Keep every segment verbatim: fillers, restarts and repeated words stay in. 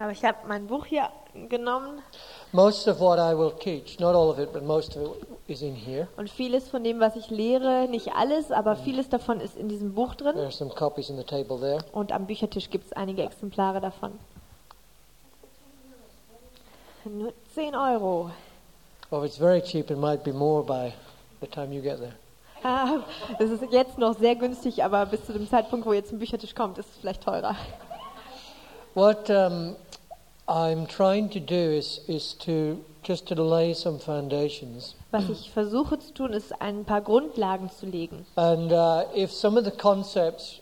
Aber ich habe mein Buch hier genommen. Most of what I will teach, not all of it, but most of it is in here. Und vieles von dem, was ich lehre, nicht alles, aber vieles davon ist in diesem Buch drin. There are some copies on the table there. Und am Büchertisch gibt es einige Exemplare davon. Nur zehn Euro. Well, if it's very cheap, it might be more by the time you get there. Ah, es ist jetzt noch sehr günstig, aber bis zu dem Zeitpunkt, wo ihr zum Büchertisch kommt, ist es vielleicht teurer. What um, I'm trying to do is is to just to lay some foundations. Was ich versuche zu tun, ist ein paar Grundlagen zu legen. And uh, if some of the concepts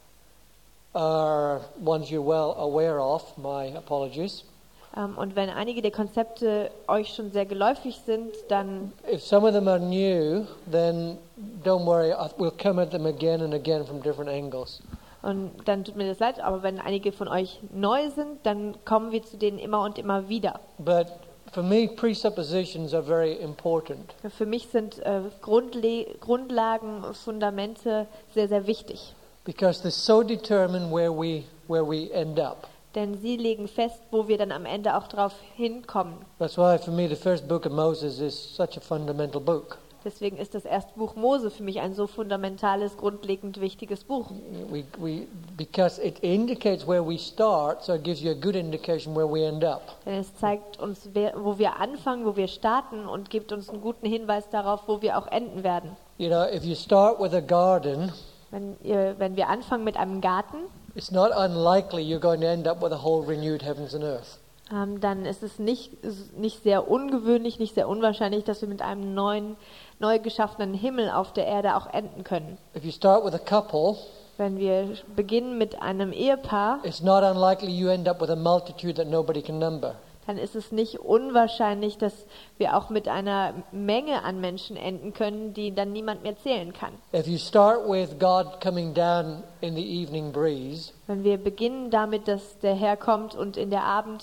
are ones you're well aware of, my apologies. Um, und wenn einige der Konzepte euch schon sehr geläufig sind, dann If some of them are new, then don't worry, I- we'll come at them again and again from different angles. Und dann tut mir das leid, aber wenn einige von euch neu sind, dann kommen wir zu denen immer und immer wieder. But for me, presuppositions are very important. Für mich sind äh, Grundle Grundlagen, Fundamente sehr, sehr wichtig. Because they so determine where we where we end up. Denn sie legen fest, wo wir dann am Ende auch drauf hinkommen. That's why for me the first book of Moses is such a fundamental book. Deswegen ist das erste Buch Mose für mich ein so fundamentales, grundlegend wichtiges Buch. We, we, because it indicates where we start, so it gives you a good indication where we end up. Denn es zeigt uns, wer, wo wir anfangen, wo wir starten und gibt uns einen guten Hinweis darauf, wo wir auch enden werden. You know, if you start with a garden, Wenn, ihr, wenn wir anfangen mit einem Garten, it's not unlikely you're going to end up with a whole renewed heavens and earth. ähm, dann ist es nicht, nicht sehr ungewöhnlich, nicht sehr unwahrscheinlich, dass wir mit einem neuen, neu geschaffenen Himmel auf der Erde auch enden können. If you start with a couple, Wenn wir beginnen mit einem Ehepaar, it's not unlikely you end up with a multitude that nobody can number. dann ist es nicht unwahrscheinlich, dass wir auch mit einer Menge an Menschen enden können, die dann niemand mehr zählen kann. If you start with God coming down in the evening breeze, Wenn wir beginnen damit, dass der Herr kommt und in der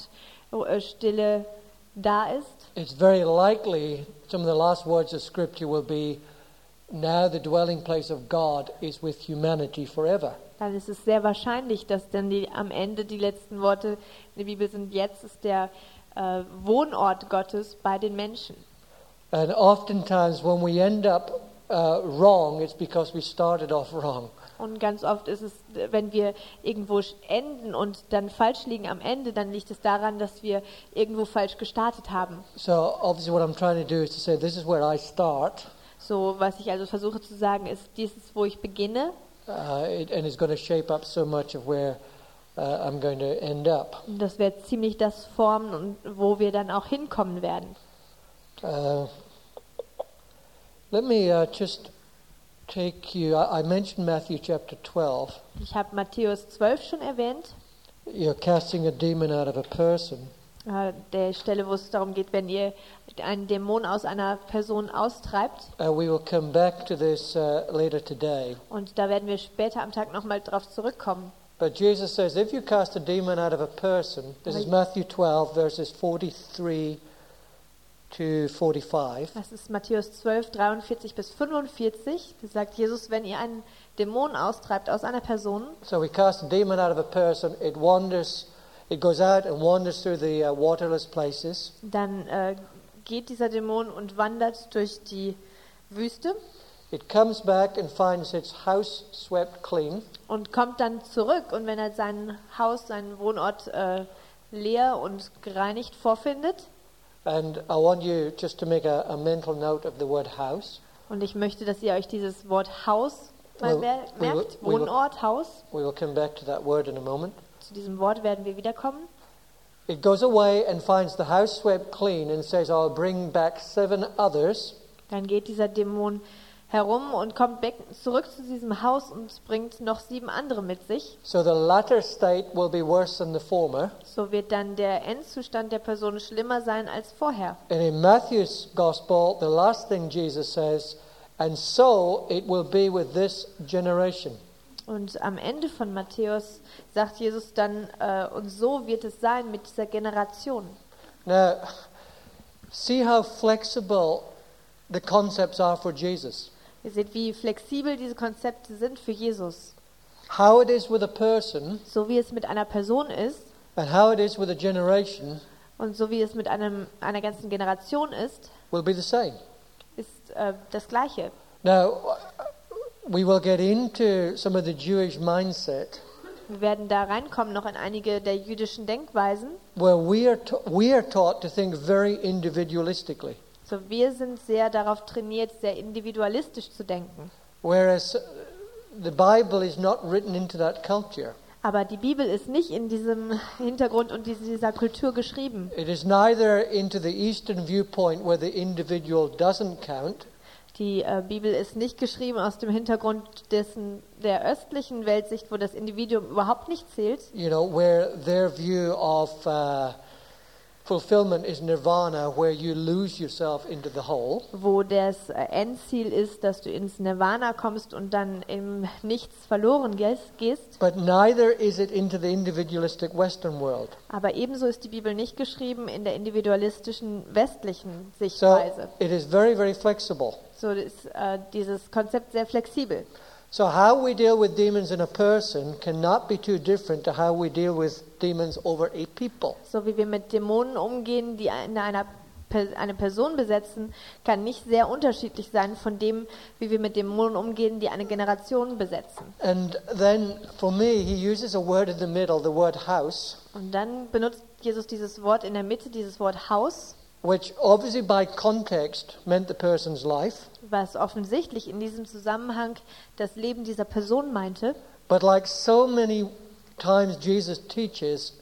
Abendstille da ist, it's very likely some of the last words of Scripture will be, now the dwelling place of God is with humanity forever. dann ist es sehr wahrscheinlich, dass dann die, am Ende die letzten Worte in der Bibel sind, jetzt ist der äh, Wohnort Gottes bei den Menschen. And oftentimes when we end up uh, wrong, it's because we started off wrong. Und ganz oft ist es, wenn wir irgendwo enden und dann falsch liegen am Ende, dann liegt es daran, dass wir irgendwo falsch gestartet haben. So obviously what I'm trying to do is to say this is where I start, So, was ich also versuche zu sagen, ist, dies ist, wo ich beginne. uh, it, and it's going to shape up so much of where uh, I'm going to end up. Und das wird ziemlich das formen, und wo wir dann auch hinkommen werden. Uh, let me uh, just take you, I, I mentioned Matthew chapter twelve. Ich habe Matthäus zwölf schon erwähnt, You're casting a demon out of a person. äh, der Stelle, wo es darum geht, wenn ihr einen Dämon aus einer Person austreibt. Uh, we will come back to this uh, later today. Und da werden wir später am Tag nochmal drauf zurückkommen. But Jesus says, if you cast a demon out of a person, this is Matthew twelve, verses forty-three to forty-five. Das ist Matthäus zwölf, dreiundvierzig bis fünfundvierzig. Da sagt Jesus, wenn ihr einen Dämon austreibt aus einer Person, So we cast a demon out of a person, it wanders, it goes out and wanders through the uh, waterless places. dann äh, geht dieser Dämon und wandert durch die Wüste It comes back and finds its house swept clean. und kommt dann zurück. Und wenn er sein Haus, seinen Wohnort äh, leer und gereinigt vorfindet, And I want you just to make a, a mental note of the word house. und ich möchte, dass ihr euch dieses Wort Haus mal Well, mer we will- merkt, we will- Wohnort, Haus, We will come back to that word in a moment. zu diesem Wort werden wir wiederkommen. It goes away and finds the house swept clean and says, I'll bring back seven others. Dann geht dieser Dämon herum und kommt back, zurück zu diesem Haus und bringt noch sieben andere mit sich. So the latter state will be worse than the former. So wird dann der Endzustand der Person schlimmer sein als vorher. And in Matthew's gospel, the last thing Jesus says, and so it will be with this generation. Und am Ende von Matthäus sagt Jesus dann, äh, und so wird es sein mit dieser Generation. Now, see how flexible the concepts are for Jesus. Ihr seht, wie flexibel diese Konzepte sind für Jesus. How it is with a person So wie es mit einer Person ist, And how it is with a generation Und so wie es mit einem, einer ganzen Generation ist, will be the same. ist äh, das Gleiche. Now, we will get into some of the Jewish mindset Wir werden da reinkommen noch in einige der jüdischen Denkweisen. where we are, ta- we are taught to think very individualistically, So, wir sind sehr darauf trainiert, sehr individualistisch zu denken. whereas uh, the Bible is not written into that culture. Aber die Bibel ist nicht in diesem Hintergrund und dieser Kultur geschrieben. It is neither into the Eastern viewpoint where the individual doesn't count, Die äh, Bibel ist nicht geschrieben aus dem Hintergrund dessen der östlichen Weltsicht, wo das Individuum überhaupt nicht zählt, you know, where their view of uh, fulfillment is nirvana, where you lose yourself into the whole. wo das äh, Endziel ist, dass du ins Nirvana kommst und dann im Nichts verloren gehst- gehst. But neither is it into the individualistic Western world. Aber ebenso ist die Bibel nicht geschrieben in der individualistischen westlichen So Sichtweise. it is very, very flexible. So ist äh, dieses Konzept sehr flexibel. So how we deal with demons in a person cannot be too different to how we deal with demons over a people. So wie wir mit Dämonen umgehen, die in einer Per- eine Person besetzen, kann nicht sehr unterschiedlich sein von dem, wie wir mit Dämonen umgehen, die eine Generation besetzen. And then for me, he uses a word in the middle, the word house, Und dann benutzt Jesus dieses Wort in der Mitte, dieses Wort Haus, which obviously by context meant the person's life. was offensichtlich in diesem Zusammenhang das Leben dieser Person meinte. But like so many times Jesus teaches,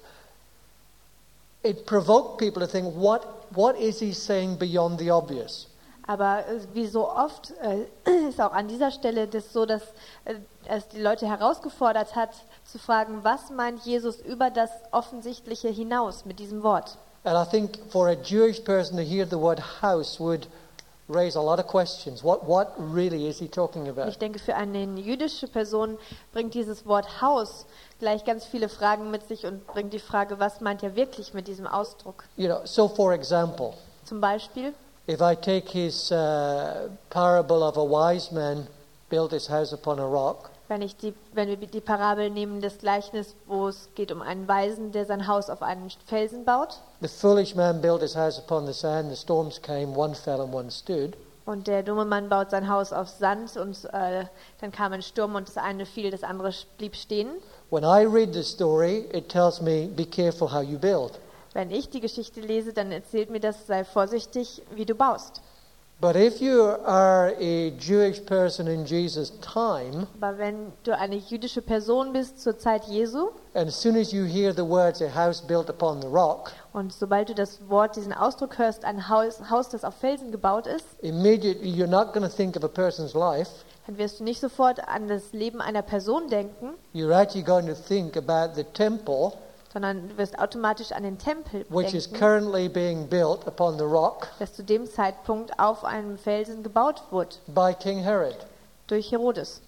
it provoked people to think, what, what is he saying beyond the obvious? Aber äh, wie so oft äh, ist auch an dieser Stelle das so, dass äh, es die Leute herausgefordert hat, zu fragen, was meint Jesus über das Offensichtliche hinaus mit diesem Wort? And I think for a Jewish person to hear the word house would raise a lot of questions. What, what really is he talking Und about? ich denke, für eine jüdische Person bringt dieses Wort Haus gleich ganz viele Fragen mit sich und bringt die Frage, was meint er wirklich mit diesem Ausdruck? You know, so for example, Zum Beispiel, if I take his uh, parable of a wise man built his house upon a rock, wenn, ich die, wenn wir die Parabel nehmen des Gleichnis, wo es geht um einen Weisen, der sein Haus auf einen Felsen baut, the foolish man built his house upon the sand, the storms came, one fell and one stood. und der dumme Mann baut sein Haus auf Sand und äh, dann kam ein Sturm und das eine fiel, das andere blieb stehen. When I read the story, it tells me, be careful how you build. Wenn ich die Geschichte lese, dann erzählt mir das, sei vorsichtig, wie du baust. But if you are a Jewish person in Jesus' time, Aber wenn du eine jüdische Person bist zur Zeit Jesu and as soon as you hear the words, a house built upon the rock, und sobald du das Wort, diesen Ausdruck hörst, ein Haus, Haus das auf Felsen gebaut ist, immediately you're not going to think of a person's life. dann wirst du nicht sofort an das Leben einer Person denken, You're actually going to think about the temple, sondern du wirst automatisch an den Tempel which is denken, currently being built upon the rock das zu dem Zeitpunkt auf einem Felsen gebaut wurde, by King Herod. durch Herodes.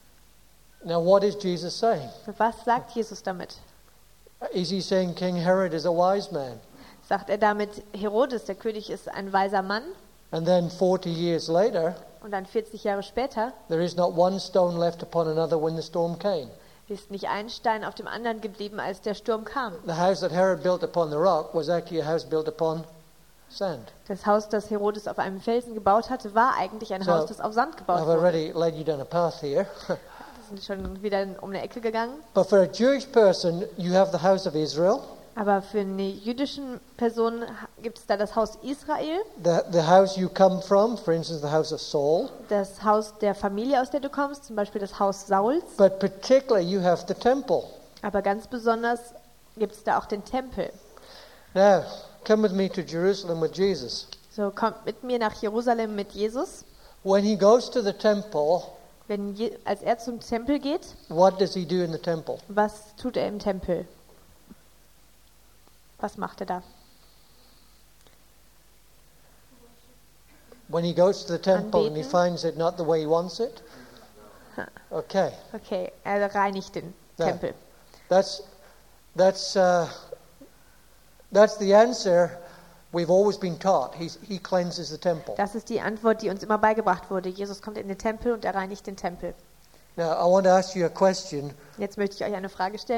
Now, what is Jesus saying? Was sagt Jesus damit? Is he saying King Herod is a wise man? Sagt er damit, Herodes, der König, ist ein weiser Mann? And then forty years later, Und dann vierzig Jahre später there is not one stone left upon another when the storm came. ist nicht ein Stein auf dem anderen geblieben, als der Sturm kam. The house that Herod built upon the rock was actually a house built upon sand. Das Haus, das Herodes auf einem Felsen gebaut hatte, war eigentlich ein So, Haus, das auf Sand gebaut I've wurde. already led you down a path here. Wir sind schon wieder um eine Ecke gegangen. But for a Jewish person, you have the house of Israel, Aber für eine jüdische Person gibt es da das Haus Israel, the, the house you come from, for instance, the house of Saul. das Haus der Familie, aus der du kommst, zum Beispiel das Haus Sauls. But particularly, you have the temple. Aber ganz besonders gibt es da auch den Tempel. Now, come with me to Jerusalem with Jesus. So, kommt mit mir nach Jerusalem mit Jesus. When he goes to the temple, Wenn Je als er zum Tempel geht, what does he do in the temple? was tut er im Tempel? Was macht er da? When he goes to the temple and he Anbeten. finds it not the way he wants it? Okay, Okay, er reinigt den Ja. Tempel. that's, that's, uh, that's the answer we've always been taught. He's, he cleanses the temple. Das ist die Antwort, die uns immer beigebracht wurde. Jesus kommt in den Tempel und er reinigt den Tempel. Now, I want to ask you a question. Jetzt möchte ich euch eine Frage stellen.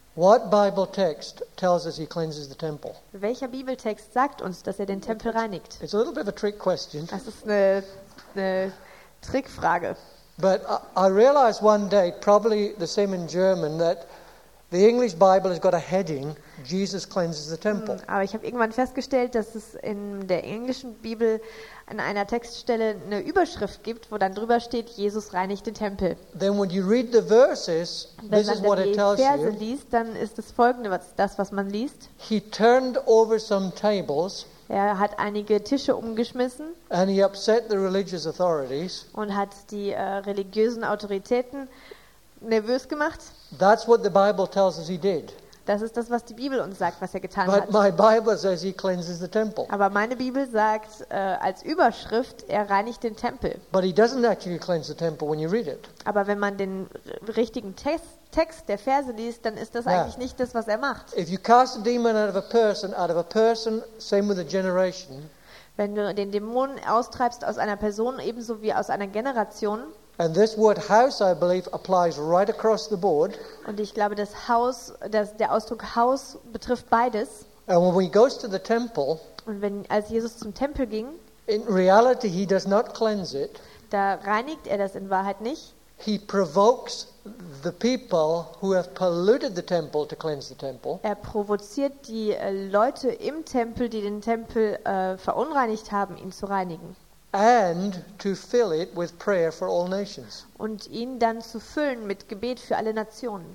What Bible text tells us he cleanses the temple? Welcher Bibeltext sagt uns, dass er den Tempel reinigt? It's a little bit of a trick question. Das ist eine, eine Trickfrage. But I, I realized one day, probably the same in German, that the English Bible has got a heading, Jesus cleanses the temple. Aber ich habe irgendwann festgestellt, dass es in der englischen Bibel an einer Textstelle eine Überschrift gibt, wo dann drüber steht, Jesus reinigt den Tempel. Then when you read the verses, Wenn this is man what dann it die tells Verse you. liest, dann ist das folgende, was, das, was man liest. He turned over some tables Er hat einige Tische umgeschmissen and he upset the religious authorities. und hat die äh, religiösen Autoritäten nervös gemacht. That's what the Bible tells us he did. Das ist das, was die Bibel uns sagt, was er getan But hat. my Bible says he cleanses the temple. Aber meine Bibel sagt äh, als Überschrift, er reinigt den Tempel. But he doesn't actually cleanse the temple when you read it. Aber wenn man den r- richtigen Text, Text der Verse liest, dann ist das Ja. eigentlich nicht das, was er macht. If you cast a demon out of a person, out of a person, same with a generation, Wenn du den Dämonen austreibst aus einer Person, ebenso wie aus einer Generation, and this word house, I believe, applies right across the board. und ich glaube, das Haus, das, der Ausdruck Haus betrifft beides. And when he goes to the temple, Und wenn, als Jesus zum Tempel ging, in reality, he does not cleanse it. da reinigt er das in Wahrheit nicht. He provokes the people who have polluted the temple to cleanse the temple. Er provoziert die äh, Leute im Tempel, die den Tempel äh, verunreinigt haben, ihn zu reinigen. And to fill it with prayer for all nations. Und ihn dann zu füllen mit Gebet für alle Nationen.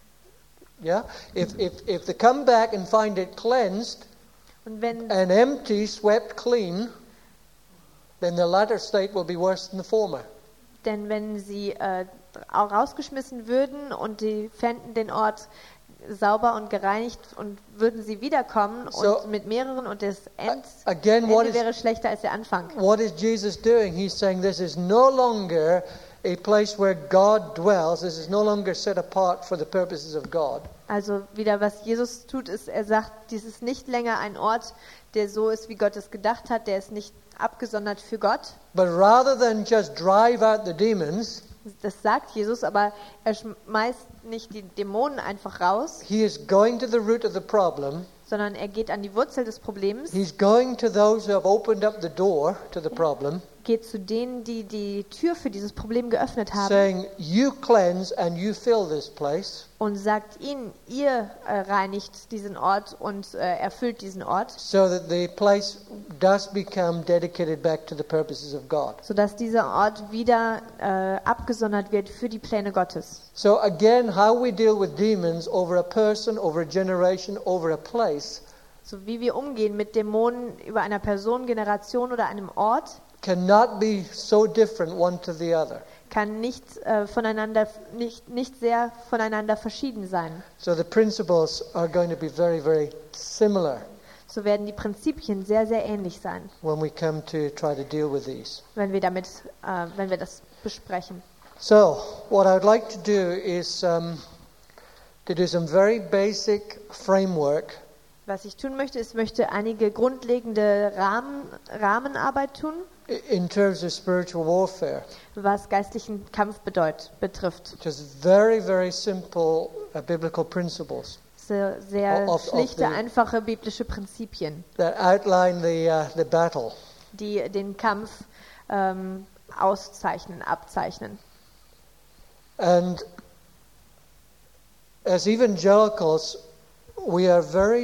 Yeah? If, if, if they come back and find it cleansed Und wenn, and empty, swept clean, then the latter state will be worse than the former. denn wenn sie äh, auch rausgeschmissen würden und die fänden den Ort sauber und gereinigt und würden sie wiederkommen So, und mit mehreren und das End, Again, what Ende is, wäre schlechter als der Anfang. what is Jesus doing? He's saying this is no longer a place where God dwells. This is no longer set apart for the purposes of God. Also wieder was Jesus tut, ist, er sagt, dies ist nicht länger ein Ort, der so ist, wie Gott es gedacht hat, der ist nicht abgesondert für Gott. But rather than just drive out the demons, Das sagt Jesus, aber er schmeißt nicht die Dämonen einfach raus, he is going to the root of the problem. sondern er geht an die Wurzel des Problems, He's going to those who have opened up the door to the problem, geht zu denen, die die Tür für dieses Problem geöffnet haben saying, you cleanse and you fill this place, und sagt ihnen, ihr äh, reinigt diesen Ort und äh, erfüllt diesen Ort, so that the place does become dedicated back to the purposes of God. sodass dieser Ort wieder äh, abgesondert wird für die Pläne Gottes. So again, how we deal with demons over a person, over a generation, over a place, So wie wir umgehen mit Dämonen über einer Person, Generation oder einem Ort, cannot be so different one to the other. kann nicht äh, voneinander nicht nicht sehr voneinander verschieden sein. So the principles are going to be very, very similar So werden die Prinzipien sehr sehr ähnlich sein, when we come to try to deal with these. wenn wir damit äh, wenn wir das besprechen. So what I would like to do is um, to do some very basic framework Was ich tun möchte, ist, ich möchte einige grundlegende Rahmen, Rahmenarbeit tun, i- in terms of spiritual warfare. was geistlichen Kampf bedeut, betrifft. Just very, very simple uh, biblical principles Sehr, sehr Of- of schlichte, the- einfache biblische Prinzipien, that outline the uh, the battle. die den Kampf ähm, auszeichnen, abzeichnen. And as evangelicals, we are very,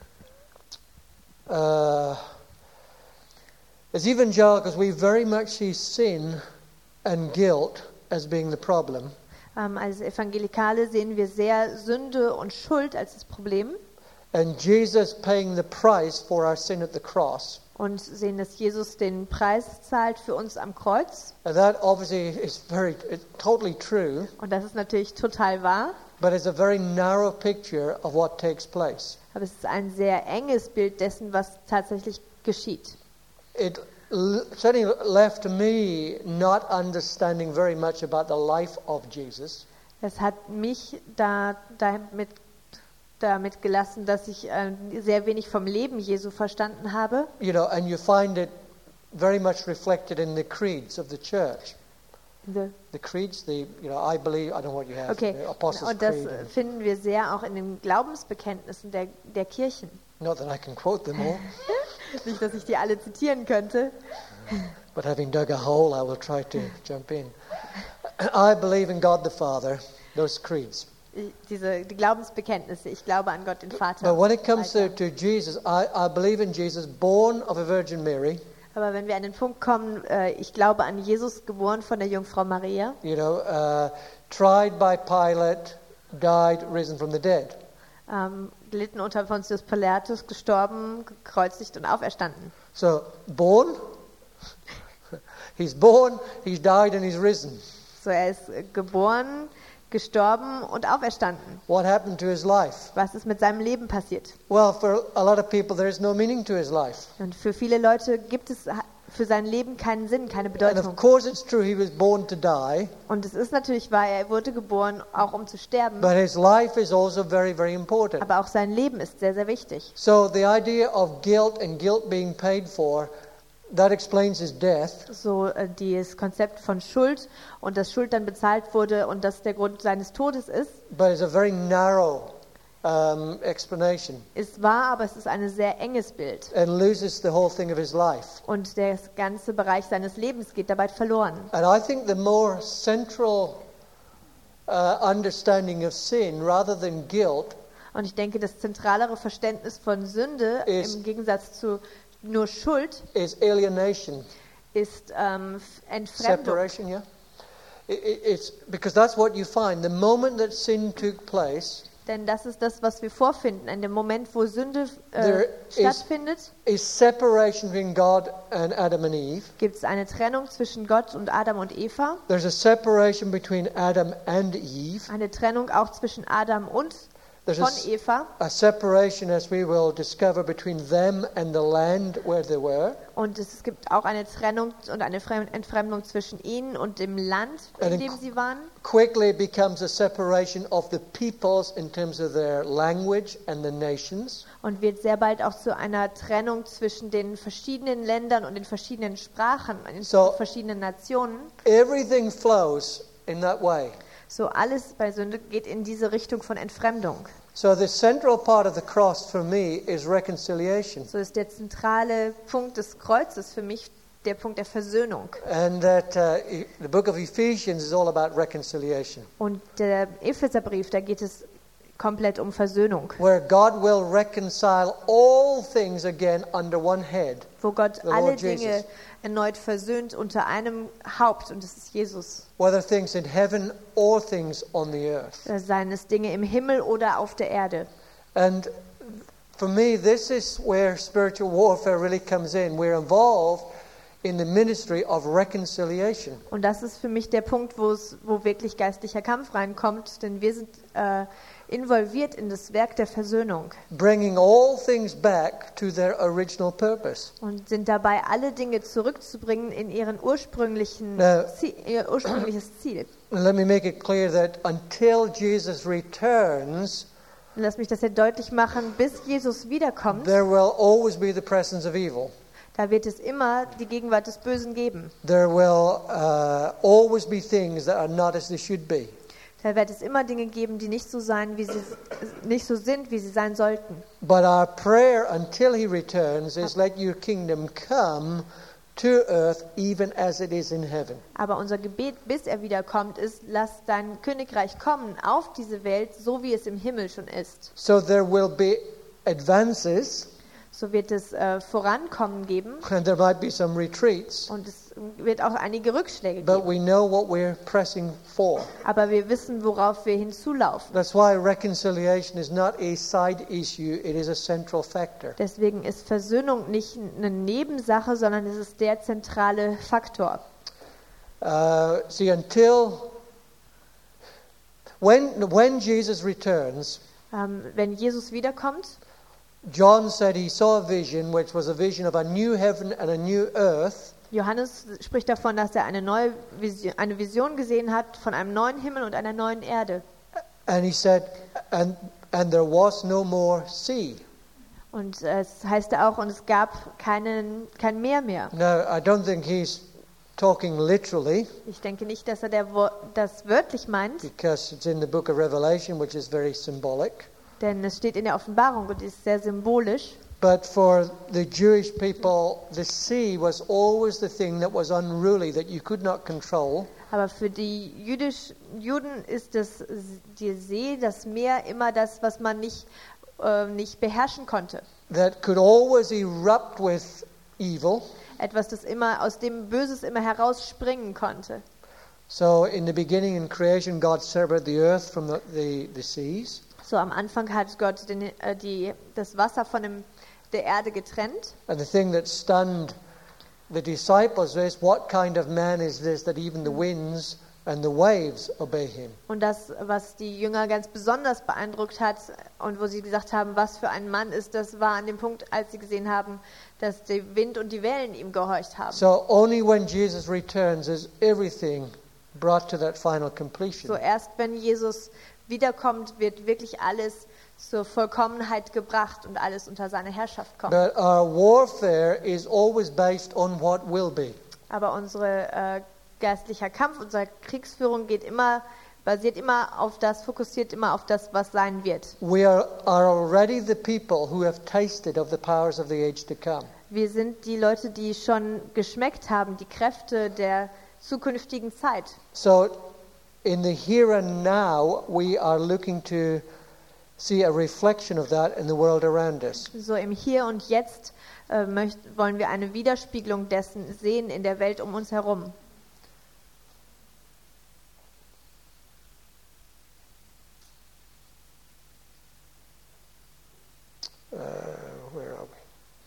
uh, as evangelicals, we very much see sin and guilt as being the problem. Ähm, als Evangelikale sehen wir sehr Sünde und Schuld als das Problem And Jesus paying the price for our sin at the cross. und sehen, dass Jesus den Preis zahlt für uns am Kreuz. And that obviously is very, it's totally true, Und das ist natürlich total wahr, but it's a very narrow picture of what takes place. aber es ist ein sehr enges Bild dessen, was tatsächlich geschieht. It l- certainly left me not understanding very much about the life of Jesus. Es hat mich da, damit, damit gelassen, dass ich äh, sehr wenig vom Leben Jesu verstanden habe. You know, and you find it very much reflected in the creeds of the church. The, The creeds, the, you know, I believe, I don't know what you have, okay, the Apostles' und das Creed. äh, and- finden wir sehr auch in den Glaubensbekenntnissen der, der Kirchen. Not that I can quote them all, Nicht, dass ich die alle zitieren könnte, but having dug a hole, I will try to jump in. I believe in God the Father, those creeds. Ich- diese die Glaubensbekenntnisse. Ich glaube an Gott, den Vater. But when it comes to, Weiter. to Jesus, I, I believe in Jesus, born of a Virgin Mary, Aber wenn wir an den Punkt kommen, äh, ich glaube an Jesus, geboren von der Jungfrau Maria, you know, uh, tried by Pilate, died, risen from the dead. ähm, gelitten unter Pontius Pilatus, gestorben, gekreuzigt und auferstanden. So, born, he's born, he's died, and he's risen. So, er ist äh, geboren, gestorben und auferstanden. What happened to his life? Was ist mit seinem Leben passiert? Well, for a lot of people, there is no meaning to his life. Und für viele Leute gibt es ha- für sein Leben keinen Sinn, keine And Bedeutung. of course, it's true he was born to die, Und es ist natürlich wahr, er wurde geboren, auch um zu sterben. but his life is also very, very important. Aber auch sein Leben ist sehr, sehr wichtig. So, the idea of guilt and guilt being paid for, that explains his death. So äh, dieses Konzept von Schuld und dass Schuld dann bezahlt wurde und das der Grund seines Todes ist, But it's a very narrow um, explanation ist wahr, aber es ist ein sehr enges Bild. and loses the whole thing of his life. Und der ganze Bereich seines Lebens geht dabei verloren. And I think the more central uh, understanding of sin, rather than guilt, Und ich denke, das zentralere Verständnis von Sünde Ist- im Gegensatz zu nur Schuld is alienation, ist ähm, F- Entfremdung. separation. Yeah, it, it, it's because that's what you find. The moment that sin took place, Denn das ist das, was wir vorfinden. In dem Moment, wo Sünde There äh, is- stattfindet, is separation between God and Adam and Eve. gibt es eine Trennung zwischen Gott und Adam und Eva. There's a separation between Adam and Eve. Eine Trennung auch zwischen Adam und There's a, von s- Eva. a separation, as we will discover, between them and the land where they were. Und es gibt auch eine Trennung und eine Fremd- Entfremdung zwischen ihnen und dem Land, in And dem in- sie waren. Quickly it becomes a separation of the peoples in terms of their language and the nations. Und wird sehr bald auch zu einer Trennung zwischen den verschiedenen Ländern und den verschiedenen Sprachen, in So- verschiedenen Nationen. Everything flows in that way. So alles bei Sünde geht in diese Richtung von Entfremdung. So the central part of the cross for me is reconciliation. So ist der zentrale Punkt des Kreuzes für mich der Punkt der Versöhnung. And that uh, e- the book of Ephesians is all about reconciliation, Und der Epheserbrief, da geht es komplett um Versöhnung, where God will reconcile all things again under one head. wo Gott The Lord alle Jesus. Dinge erneut versöhnt unter einem Haupt, und das ist Jesus. Whether things in heaven or things on the earth. Seien es Dinge im Himmel oder auf der Erde. And for me, this is where spiritual warfare really comes in. We're involved in the ministry of reconciliation. Und das ist für mich der Punkt, wo es, wo wirklich geistlicher Kampf reinkommt, denn wir sind äh, involviert in das Werk der Versöhnung Bringing all things back to their original purpose. und sind dabei, alle Dinge zurückzubringen in ihren ursprünglichen Now- Ziel, ihr ursprüngliches Ziel. And let me make it clear that until Jesus returns, Und lass mich das ja deutlich machen, bis Jesus wiederkommt, there will always be the presence of evil. da wird es immer die Gegenwart des Bösen geben. There will uh, always be things that are not as they should be. Da wird es immer Dinge geben, die nicht so sein, wie sie nicht so sind, wie sie sein sollten. But our prayer until he returns is, let your kingdom come to earth even as it is in heaven. Aber unser Gebet, bis er wiederkommt, ist: Lass dein Königreich kommen auf diese Welt, so wie es im Himmel schon ist. So there will be advances So wird es äh, Vorankommen geben and there might be some retreats, und es wird auch einige Rückschläge but geben. we know what we're pressing for. Aber wir wissen, worauf wir hinzulaufen. That's why reconciliation is not a side issue, it is a central factor. Deswegen ist Versöhnung nicht eine Nebensache, sondern es ist der zentrale Faktor. Uh, see, until when when Jesus returns, Ähm, wenn Jesus wiederkommt, John said he saw a vision, which was a vision of a new heaven and a new earth. Johannes spricht davon, dass er eine neue Vision, eine Vision gesehen hat von einem neuen Himmel und einer neuen Erde. And he said, and and there was no more sea. Und äh, es heißt auch, und es gab keinen, kein Meer mehr. Now, I don't think he's talking literally, Ich denke nicht, dass er der Wo- das wörtlich meint, because it's in the book of Revelation, which is very symbolic. denn es steht in der Offenbarung und ist sehr symbolisch. But for the Jewish people, the sea was always the thing that was unruly, that you could not control. Aber für die Jüdisch, Juden ist das, die See, das Meer, immer das, was man nicht, äh, nicht beherrschen konnte. That could always erupt with evil. Etwas, das immer aus dem Böses immer herausspringen konnte. So in the beginning in creation, God separated the earth from the, the, the seas. So am Anfang hat Gott den, äh, die, das Wasser von dem, der Erde getrennt. And the thing that stunned the disciples is, what kind of man is this that even the winds and the waves obey him? Und das, was die Jünger ganz besonders beeindruckt hat und wo sie gesagt haben, was für ein Mann ist, das war an dem Punkt, als sie gesehen haben, dass der Wind und die Wellen ihm gehorcht haben. So only when Jesus returns is everything brought to that final completion. So erst wenn Jesus wiederkommt, wird wirklich alles zur Vollkommenheit gebracht und alles unter seine Herrschaft kommt. But our warfare is always based on what will be. Aber unsere äh, geistlicher Kampf, unsere Kriegsführung geht immer, basiert immer auf das, fokussiert immer auf das, was sein wird. We are, are already the people who have tasted of the powers of the age to come. Wir sind die Leute, die schon geschmeckt haben, die Kräfte der zukünftigen Zeit. So in the here and now, we are looking to see a reflection of that in the world around us. So im Hier und Jetzt äh, möcht, wollen wir eine Widerspiegelung dessen sehen in der Welt um uns herum. Uh, where are we?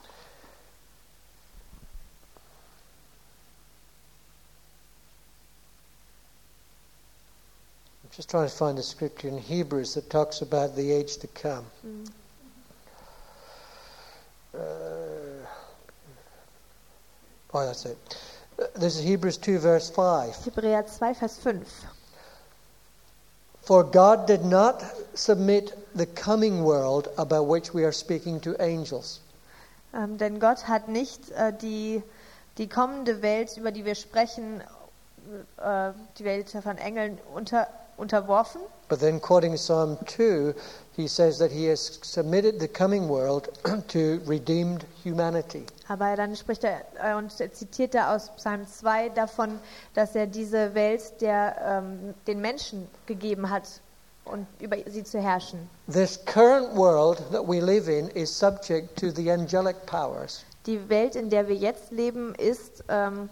I'm just trying to find a scripture in Hebrews that talks about the age to come. Mhm. Uh, oh, that's it. Uh, This is Hebrews two, verse five. Hebräer zwei, Vers fünf. For God did not submit the coming world about which we are speaking to angels. Ähm, denn Gott hat nicht äh, die, die kommende Welt, über die wir sprechen, äh, die Welt von Engeln unter, unterworfen. But then quoting Psalm two, he says that he has submitted the coming world to redeemed humanity. Aber dann spricht er äh, und zitiert er aus Psalm zwei davon, dass er diese Welt der, ähm, den Menschen gegeben hat, und über sie zu herrschen. This current world that we live in is subject to the angelic powers. Die Welt, in der wir jetzt leben, ist ähm,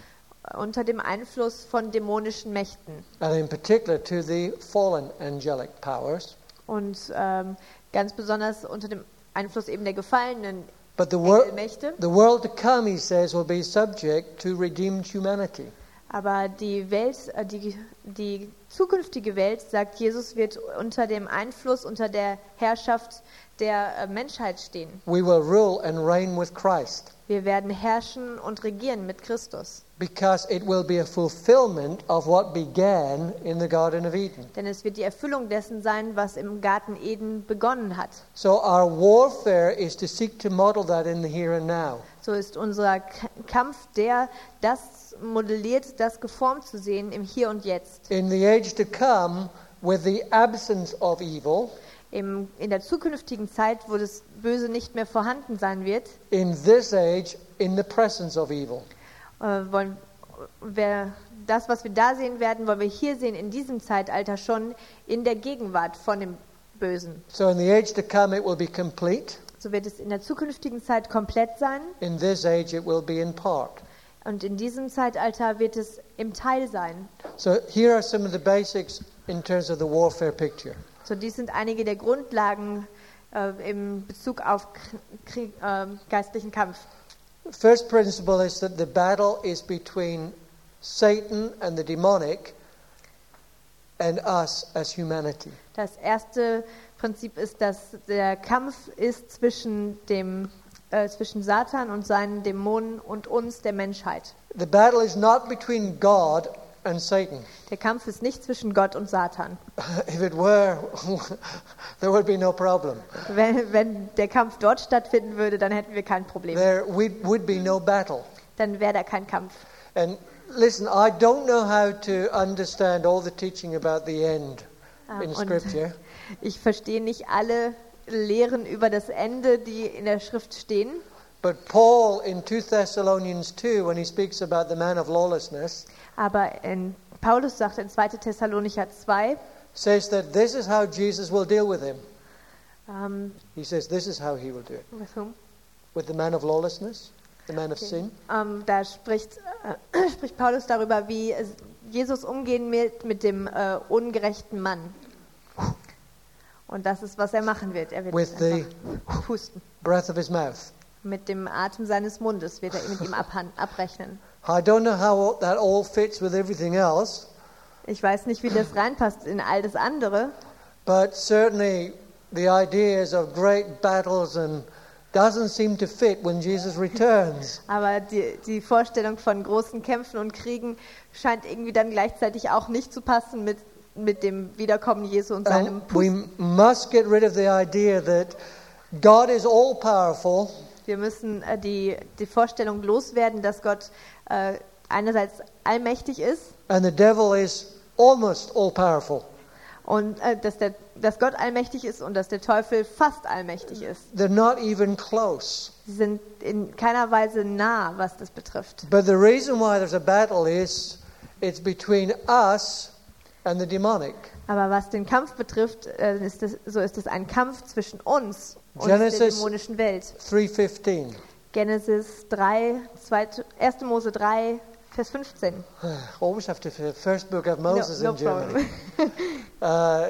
unter dem Einfluss von dämonischen Mächten. And in particular to the fallen angelic powers. Und ähm, ganz besonders unter dem Einfluss eben der gefallenen But the, wor- Engelmächte. the world to come, he says, will be subject to redeemed humanity. Aber die Welt, äh, die, die zukünftige Welt, sagt Jesus, wird unter dem Einfluss, unter der Herrschaft der äh, Menschheit stehen. We will rule and reign with Christ. Wir werden herrschen und regieren mit Christus. Because it will be a fulfillment of what began in the Garden of Eden. Denn es wird die Erfüllung dessen sein, was im Garten Eden begonnen hat. So our warfare is to seek to model that in the here and now. So ist unser K- Kampf der, das modelliert, das geformt zu sehen im Hier und Jetzt. In the age to come, with the absence of evil, Im, in der zukünftigen Zeit, wo das Böse nicht mehr vorhanden sein wird, in this age, in the presence of evil. äh, wollen wir das, was wir da sehen werden, wollen wir hier sehen in diesem Zeitalter schon in der Gegenwart von dem Bösen. So in the age to come, it will be complete. So wird es in der zukünftigen Zeit komplett sein In this age, it will be in part. und in diesem Zeitalter wird es im Teil sein. So here are some of the basics in terms of the warfare picture. So dies sind einige der Grundlagen äh, im Bezug auf Krieg, äh, geistlichen Kampf. First principle is that the battle is between Satan and the demonic and us as humanity. Das erste Prinzip ist, dass der Kampf ist zwischen dem äh, zwischen Satan und seinen Dämonen und uns, der Menschheit. The battle is not between God and Satan. Der Kampf ist nicht zwischen Gott und Satan. If it were, there would be no problem. Wenn, wenn der Kampf dort stattfinden würde, dann hätten wir kein Problem. There would would be no battle. Dann wäre da kein Kampf. And listen, I don't know how to understand all the teaching about the end Ah, in und Scripture. ich verstehe nicht alle Lehren über das Ende, die in der Schrift stehen. But Paul in Second Thessalonians two, when he speaks about the man of lawlessness, Aber in, Paulus sagt in zweiter Thessalonicher zwei, says that this is how Jesus will deal with him. ähm, He says this is how he will do it. with whom? With the man of lawlessness, the man of Okay. sin. Ähm, da spricht, äh, spricht Paulus darüber, wie es Jesus umgehen wird mit dem äh, ungerechten Mann. Und das ist, was er machen wird. Er wird With the einfach husten. breath of his mouth. Mit dem Atem seines Mundes wird er mit ihm abhan- abrechnen. I don't know how that all fits with everything else, Ich weiß nicht, wie das reinpasst in all das andere, but certainly the ideas of great battles and doesn't seem to fit when Jesus returns. aber die, die Vorstellung von großen Kämpfen und Kriegen scheint irgendwie dann gleichzeitig auch nicht zu passen mit, mit dem Wiederkommen Jesu und seinem And we Pusten. must get rid of the idea that God is all powerful Wir müssen äh, die, die Vorstellung loswerden, dass Gott äh, einerseits allmächtig ist and the devil is almost all powerful. und äh, dass, der, dass Gott allmächtig ist und dass der Teufel fast allmächtig ist. They're not even close. Sie sind in keiner Weise nah, was das betrifft. But the reason why there's a battle is it's between us and the demonic. Aber was den Kampf betrifft, äh, ist das, so ist es ein Kampf zwischen uns und der Genesis dämonischen Welt. three fifteen. Genesis drei, erster Mose drei, Vers fünfzehn. Always have to the first book of Moses no, no in Germany. problem. Uh,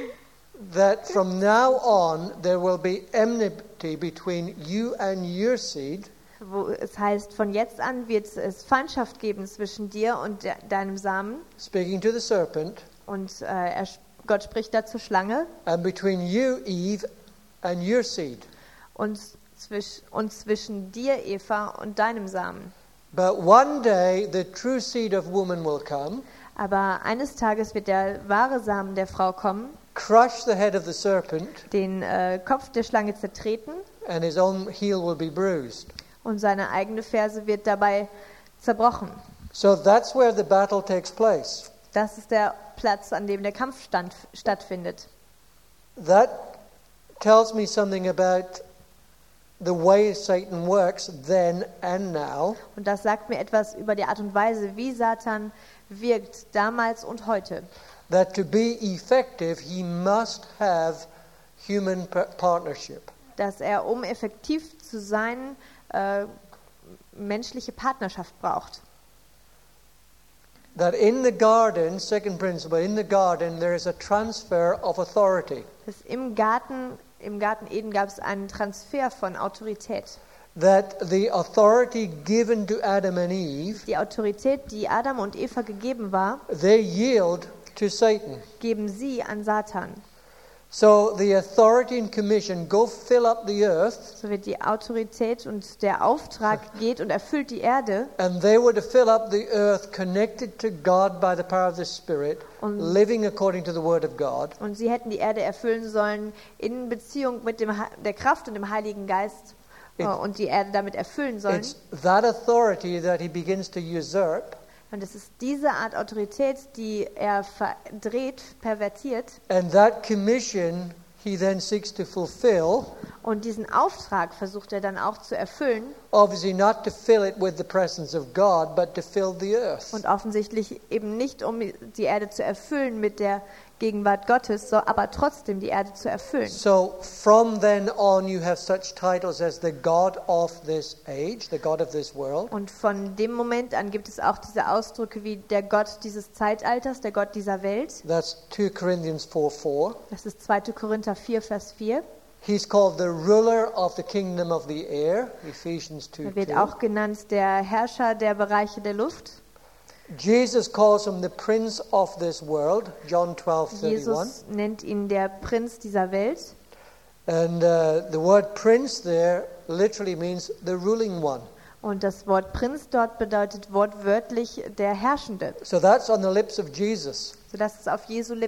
that from now on there will be enmity between you and your seed, Wo es heißt, von jetzt an wird es Feindschaft geben zwischen dir und de deinem Samen. speaking to the serpent, Und äh, er, Gott spricht da zur Schlange. and between you, Eve, and your seed. Und, zwisch, und zwischen dir, Eva, und deinem Samen. But one day the true seed of woman will come, Aber eines Tages wird der wahre Samen der Frau kommen, crush the head of the serpent, den äh, Kopf der Schlange zertreten and his own heel will be bruised. und seine eigene Ferse wird dabei zerbrochen. So that's where the battle takes place. Das ist der Platz, an dem der Kampf stand, stattfindet. That tells me something about the way Satan works then and now. Und das sagt mir etwas über die Art und Weise, wie Satan wirkt, damals und heute. That to be effective, he must have human par- partnership. Dass er, um effektiv zu sein, äh, menschliche Partnerschaft braucht. That in the garden, second principle, in the garden there is a transfer of authority. Dass im Garten, im Garten Eden gab es einen Transfer von Autorität. That the authority given to Adam and Eve, Die Autorität, die Adam und Eva gegeben war, they yield to Satan. geben sie an Satan. So the authority and commission, go fill up the earth, So wird die Autorität und der Auftrag geht und erfüllt die Erde. and they were to fill up the earth connected to God by the power of the Spirit, Und- living according to the Word of God. Und sie hätten die Erde erfüllen sollen in Beziehung mit dem, He- der Kraft und dem Heiligen Geist äh, It- und die Erde damit erfüllen sollen. It's that authority that he begins to usurp, Und es ist diese Art Autorität, die er verdreht, pervertiert. and that commission he then seeks to fulfill, Und diesen Auftrag versucht er dann auch zu erfüllen. obviously not to fill it with the presence of God, but to fill the earth. Und offensichtlich eben nicht, um die Erde zu erfüllen mit der Gegenwart Gottes, so, aber trotzdem die Erde zu erfüllen. So from then on you have such titles as the God of this age, the God of this world, Und von dem Moment an gibt es auch diese Ausdrücke wie der Gott dieses Zeitalters, der Gott dieser Welt. that's two Corinthians four four. Das ist zweiter Korinther vier, Vers vier. He's called the ruler of the kingdom of the air, Ephesians two Er wird two. auch genannt der Herrscher der Bereiche der Luft. Jesus calls him the prince of this world, John twelve thirty-one. Jesus nennt ihn der Prinz dieser Welt. And uh, the word prince there literally means the ruling one. Und das Wort Prinz dort bedeutet wortwörtlich der Herrschende. So that's on the lips of Jesus. So das ist auf Jesu Lippen.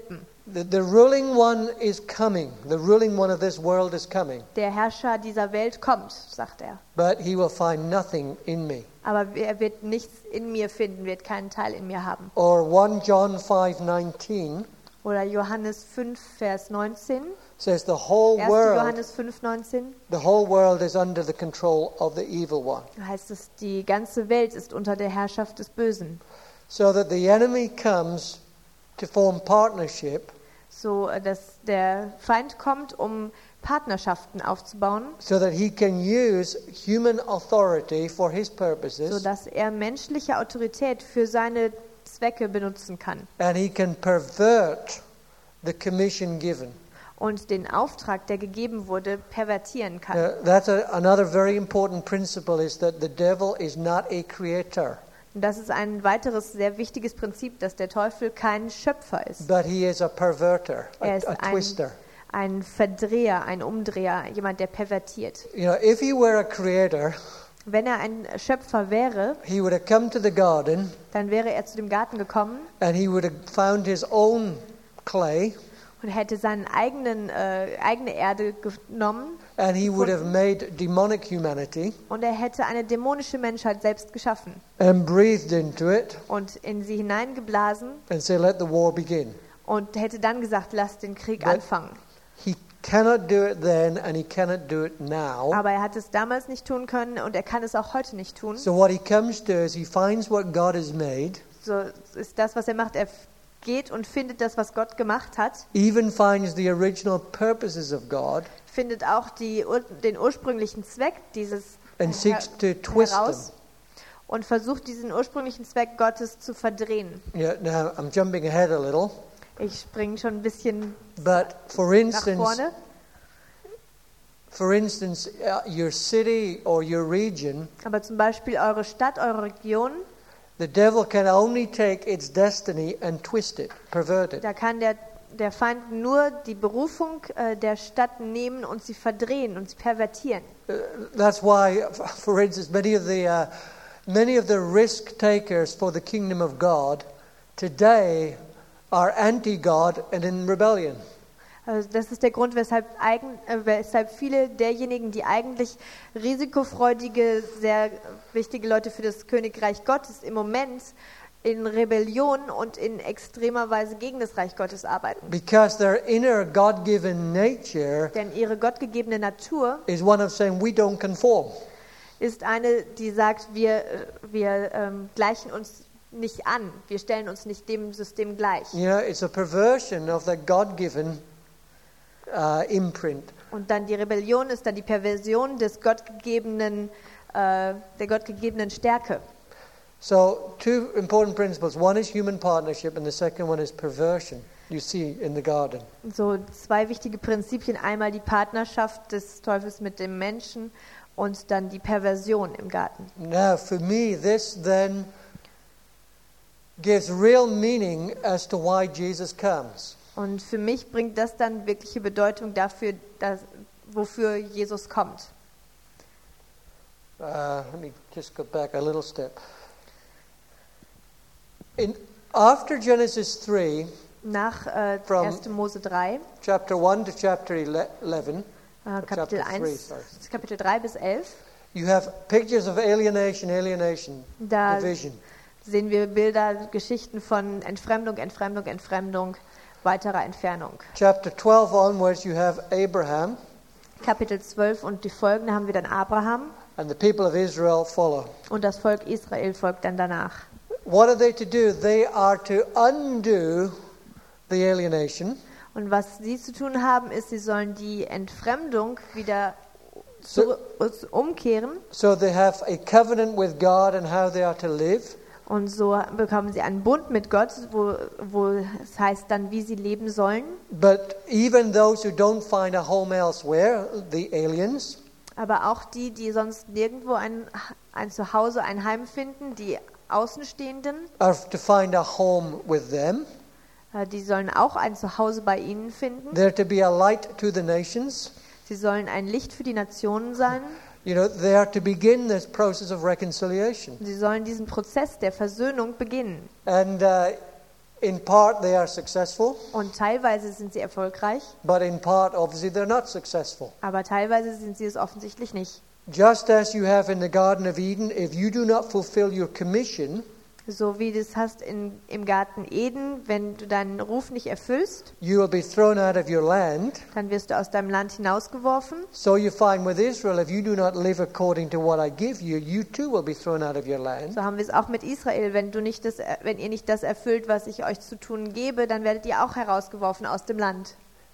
The, the ruling one is coming. The ruling one of this world is coming. Der Herrscher dieser Welt kommt, sagt er. But he will find nothing in me. Aber er wird nichts in mir finden, wird keinen Teil in mir haben. Or First John five nineteen Oder Johannes fünf, Vers neunzehn. says the whole erster world, Johannes fünf, neunzehn. the whole world is under the control of the evil one. Da heißt es, die ganze Welt ist unter der Herrschaft des Bösen. So that the enemy comes to form partnership, So, dass der Feind kommt, um Partnerschaften aufzubauen, so that he can use human authority for his purposes, sodass er menschliche Autorität für seine Zwecke benutzen kann and he can pervert the commission given. und den Auftrag, der gegeben wurde, pervertieren kann. Uh, that's a, another very important principle, is that the devil is not a creator, Und das ist ein weiteres sehr wichtiges Prinzip, dass der Teufel kein Schöpfer ist. but he is a perverter, a, Er ist a ein, twister. ein Verdreher, ein Umdreher, jemand, der pervertiert. You know, if he were a creator, Wenn er ein Schöpfer wäre, he would have come to the garden dann wäre er zu dem Garten gekommen and he would have found his own clay und hätte seine eigenen, äh, eigene Erde genommen and he would have made demonic humanity und er hätte eine dämonische Menschheit selbst geschaffen and breathed into it und in sie hineingeblasen and say, let the war begin. und hätte dann gesagt, lass den Krieg But- anfangen. He cannot do it then and he cannot do it now. Aber er hat es damals nicht tun können und er kann es auch heute nicht tun. So what he comes to is he finds what God has made, So ist das, was er macht. Er geht und findet das, was Gott gemacht hat, even finds the original purposes of God, findet auch die, ur- den ursprünglichen Zweck dieses and seeks to her- twist heraus them. und versucht diesen ursprünglichen Zweck Gottes zu verdrehen. Yeah, now I'm jumping ahead a little, Ich springe schon ein bisschen but for nach instance, vorne. for instance, uh, your city or your region, Aber zum Beispiel eure Stadt, eure Region, the devil can only take its destiny and twist it, pervert it. da kann der, der Feind nur die Berufung äh, der Stadt nehmen und sie verdrehen und sie pervertieren. Uh, that's why, f- for instance, many of the uh, many of the risk takers for the kingdom of God today are anti-God and in rebellion. Also das ist der Grund, weshalb, eigen, äh, weshalb viele derjenigen, die eigentlich risikofreudige, sehr wichtige Leute für das Königreich Gottes im Moment in Rebellion und in extremer Weise gegen das Reich Gottes arbeiten. Because their inner God-given nature Denn ihre gottgegebene Natur is one of saying we don't conform. ist eine, die sagt, wir, äh, wir ähm, gleichen uns nicht an, wir stellen uns nicht dem System gleich. You know, it's a perversion of the God-given uh, imprint. Und dann die Rebellion ist dann die Perversion des gottgegebenen, äh, der gottgegebenen Stärke. So, two important principles. One is human partnership, and the second one is perversion. You see in the garden. So zwei wichtige Prinzipien, einmal die Partnerschaft des Teufels mit dem Menschen und dann die Perversion im Garten. Now, for me, this then gives real meaning as to why Jesus comes. Und für mich bringt das dann wirkliche Bedeutung dafür, dass, wofür Jesus kommt. Uh, let me just go back a little step. In after Genesis three, Nach äh, From- erster Mose drei, chapter one to chapter eleven, äh, Kapitel chapter three, eins, sorry. Kapitel drei bis elf, you have pictures of alienation, alienation, da division. sehen wir Bilder, Geschichten von Entfremdung, Entfremdung, Entfremdung, weiterer Entfernung. Chapter twelve onwards, you have Abraham, Kapitel zwölf und die folgende haben wir dann Abraham and the people of Israel follow. und das Volk Israel folgt dann danach. What are they to do? They are to undo the alienation, Und was sie zu tun haben, ist, sie sollen die Entfremdung wieder So- zu, umkehren so they have a covenant with God and how they are to live. und so bekommen sie einen Bund mit Gott, wo, wo es heißt dann, wie sie leben sollen. But even those who don't find a home elsewhere, the aliens, Aber auch die, die sonst nirgendwo ein, ein Zuhause, ein Heim finden, die Außenstehenden, are to find a home with them. äh, die sollen auch ein Zuhause bei ihnen finden. They're to be a light to the nations. Sie sollen ein Licht für die Nationen sein. You know, they are to begin this process of reconciliation. Sie sollen diesen Prozess der Versöhnung beginnen. And uh, In part they are successful, Und teilweise sind sie erfolgreich, but in part obviously they're not successful. aber teilweise sind sie es offensichtlich nicht. Just as you have in the Garden of Eden, if you do not fulfill your commission, So wie du es hast in, im Garten Eden, wenn du deinen Ruf nicht erfüllst, you will be thrown out of your land. dann wirst du aus deinem Land hinausgeworfen. So you find with Israel, if you do not live according to what I give you, you too will be thrown out of your land. So haben wir es auch mit Israel. Wenn, du nicht das, wenn ihr nicht das erfüllt, was ich euch zu tun gebe, dann werdet ihr auch herausgeworfen aus dem Land.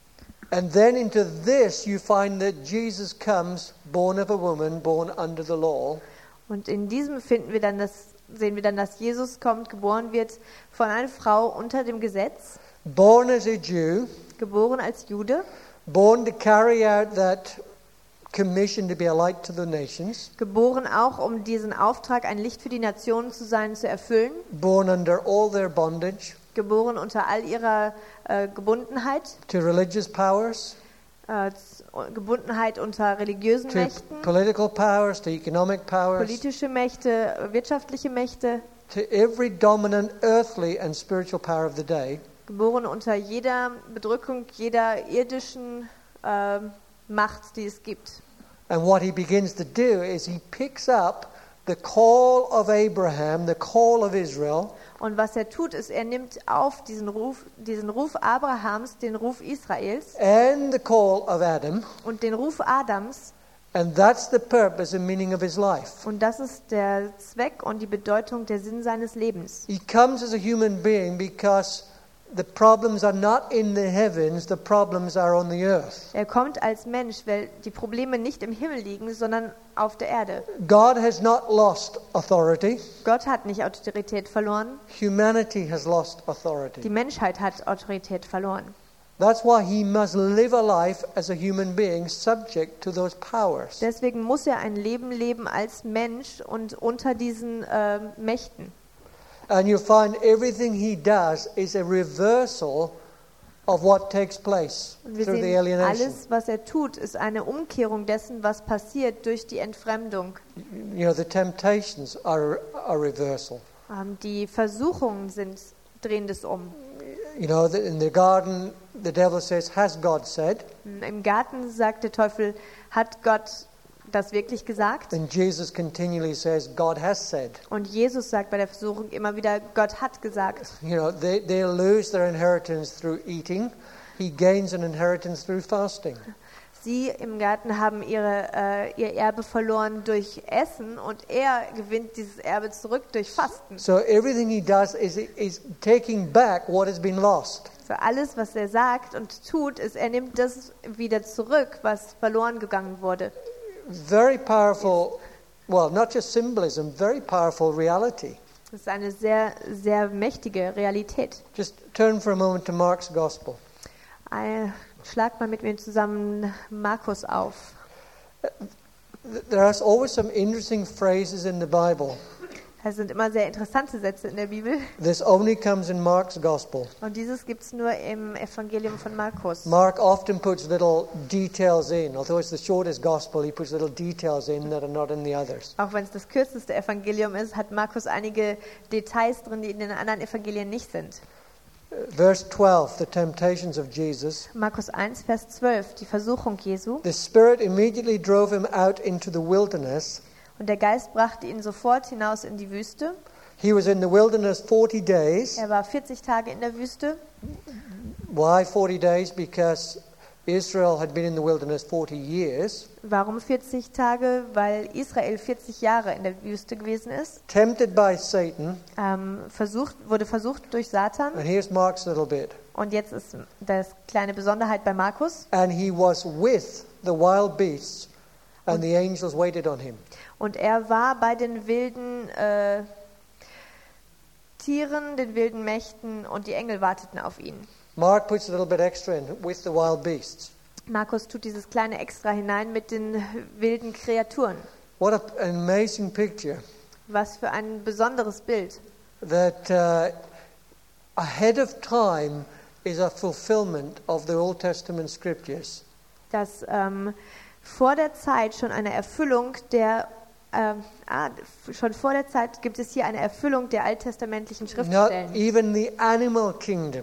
And then into this you find that Jesus comes, born of a woman, born under the law. Und in diesem finden wir dann das, sehen wir dann, dass Jesus kommt, geboren wird von einer Frau unter dem Gesetz, Born as a Jew, geboren als Jude, born to carry out that commission to be a light to the nations, geboren auch, um diesen Auftrag, ein Licht für die Nationen zu sein, zu erfüllen, born under all their bondage geboren unter all ihrer äh, Gebundenheit, to religious powers, äh, z- Gebundenheit unter religiösen to Mächten, political powers, to economic powers, politische Mächte, äh, wirtschaftliche Mächte, to every dominant earthly and spiritual power of the day. geboren unter jeder Bedrückung, jeder irdischen äh, Macht, die es gibt. And what he begins to do is he picks up the call of Abraham, the call of Israel, Und was er tut, ist, er nimmt auf diesen Ruf, diesen Ruf Abrahams, den Ruf Israels and the call of Adam, und den Ruf Adams. and that's the purpose and meaning of his life. Und das ist der Zweck und die Bedeutung, der Sinn seines Lebens. He comes as a human being because the problems are not in the heavens, the problems are on the earth. Er kommt als Mensch, weil die Probleme nicht im Himmel liegen, sondern auf der Erde. God has not lost authority. Gott hat nicht Autorität verloren, Humanity has lost die authority. Menschheit hat Autorität verloren. That's why he must live a life as a human being subject to those powers. Deswegen muss er ein Leben leben als Mensch und unter diesen äh, Mächten. And you'll find everything he does is a reversal of what takes place Und wir through the sehen, alienation. alles, was er tut, ist eine Umkehrung dessen, was passiert durch die Entfremdung. You know, the temptations are a reversal. Ähm, die Versuchungen sind, drehen das um. You know, the- in the garden, the devil says, "Has God said?" Im Garten sagt der Teufel, hat Gott das wirklich gesagt? And Jesus continually says, "God has said." Und Jesus sagt bei der Versuchung immer wieder, Gott hat gesagt. You know, they they lose their inheritance through eating. He gains an inheritance through fasting. Sie im Garten haben ihre, äh, ihr Erbe verloren durch Essen und er gewinnt dieses Erbe zurück durch Fasten. So everything he does is is taking back what has been lost. Für alles, was er sagt und tut, ist, er nimmt das wieder zurück, was verloren gegangen wurde. Very powerful, well, not just symbolism, very powerful reality. Das ist eine sehr, sehr mächtige Realität. Just turn for a moment to Mark's Gospel. Äh, Schlag mal mit mir zusammen Markus auf. There are always some interesting phrases in the Bible. Das sind immer sehr interessante Sätze in der Bibel. This only comes in Mark's Gospel. Und dieses gibt es nur im Evangelium von Markus. Mark often puts little details in. Although it's the shortest Gospel, he puts little details in that are not in the others. Auch wenn es das kürzeste Evangelium ist, hat Markus einige Details drin, die in den anderen Evangelien nicht sind. Verse twelve, the temptations of Jesus. Markus eins, Vers zwölf, die Versuchung Jesu. The Spirit immediately drove him out into the wilderness. Und der Geist brachte ihn sofort hinaus in die Wüste. He was in the wilderness forty days. Er war vierzig Tage in der Wüste. Why forty days? Because Israel had been in the wilderness forty years. Warum vierzig Tage? Weil Israel vierzig Jahre in der Wüste gewesen ist. Tempted by Satan. Ähm, versucht, wurde versucht durch Satan. And here's Mark's little bit. Und jetzt ist das kleine Besonderheit bei Markus. And he was with the wild beasts, and the angels waited on him. Und er war bei den wilden äh, Tieren, den wilden Mächten, und die Engel warteten auf ihn. Mark puts a little bit extra in, with the wild beasts. Markus tut dieses kleine Extra hinein mit den wilden Kreaturen. What a, an amazing picture Was für ein besonderes Bild. that uh, ahead of time is a fulfillment of the Old Testament scriptures. Dass ähm, vor der Zeit schon eine Erfüllung der äh, ah, schon vor der Zeit gibt es hier eine Erfüllung der alttestamentlichen Not Schriftstellen, even the animal kingdom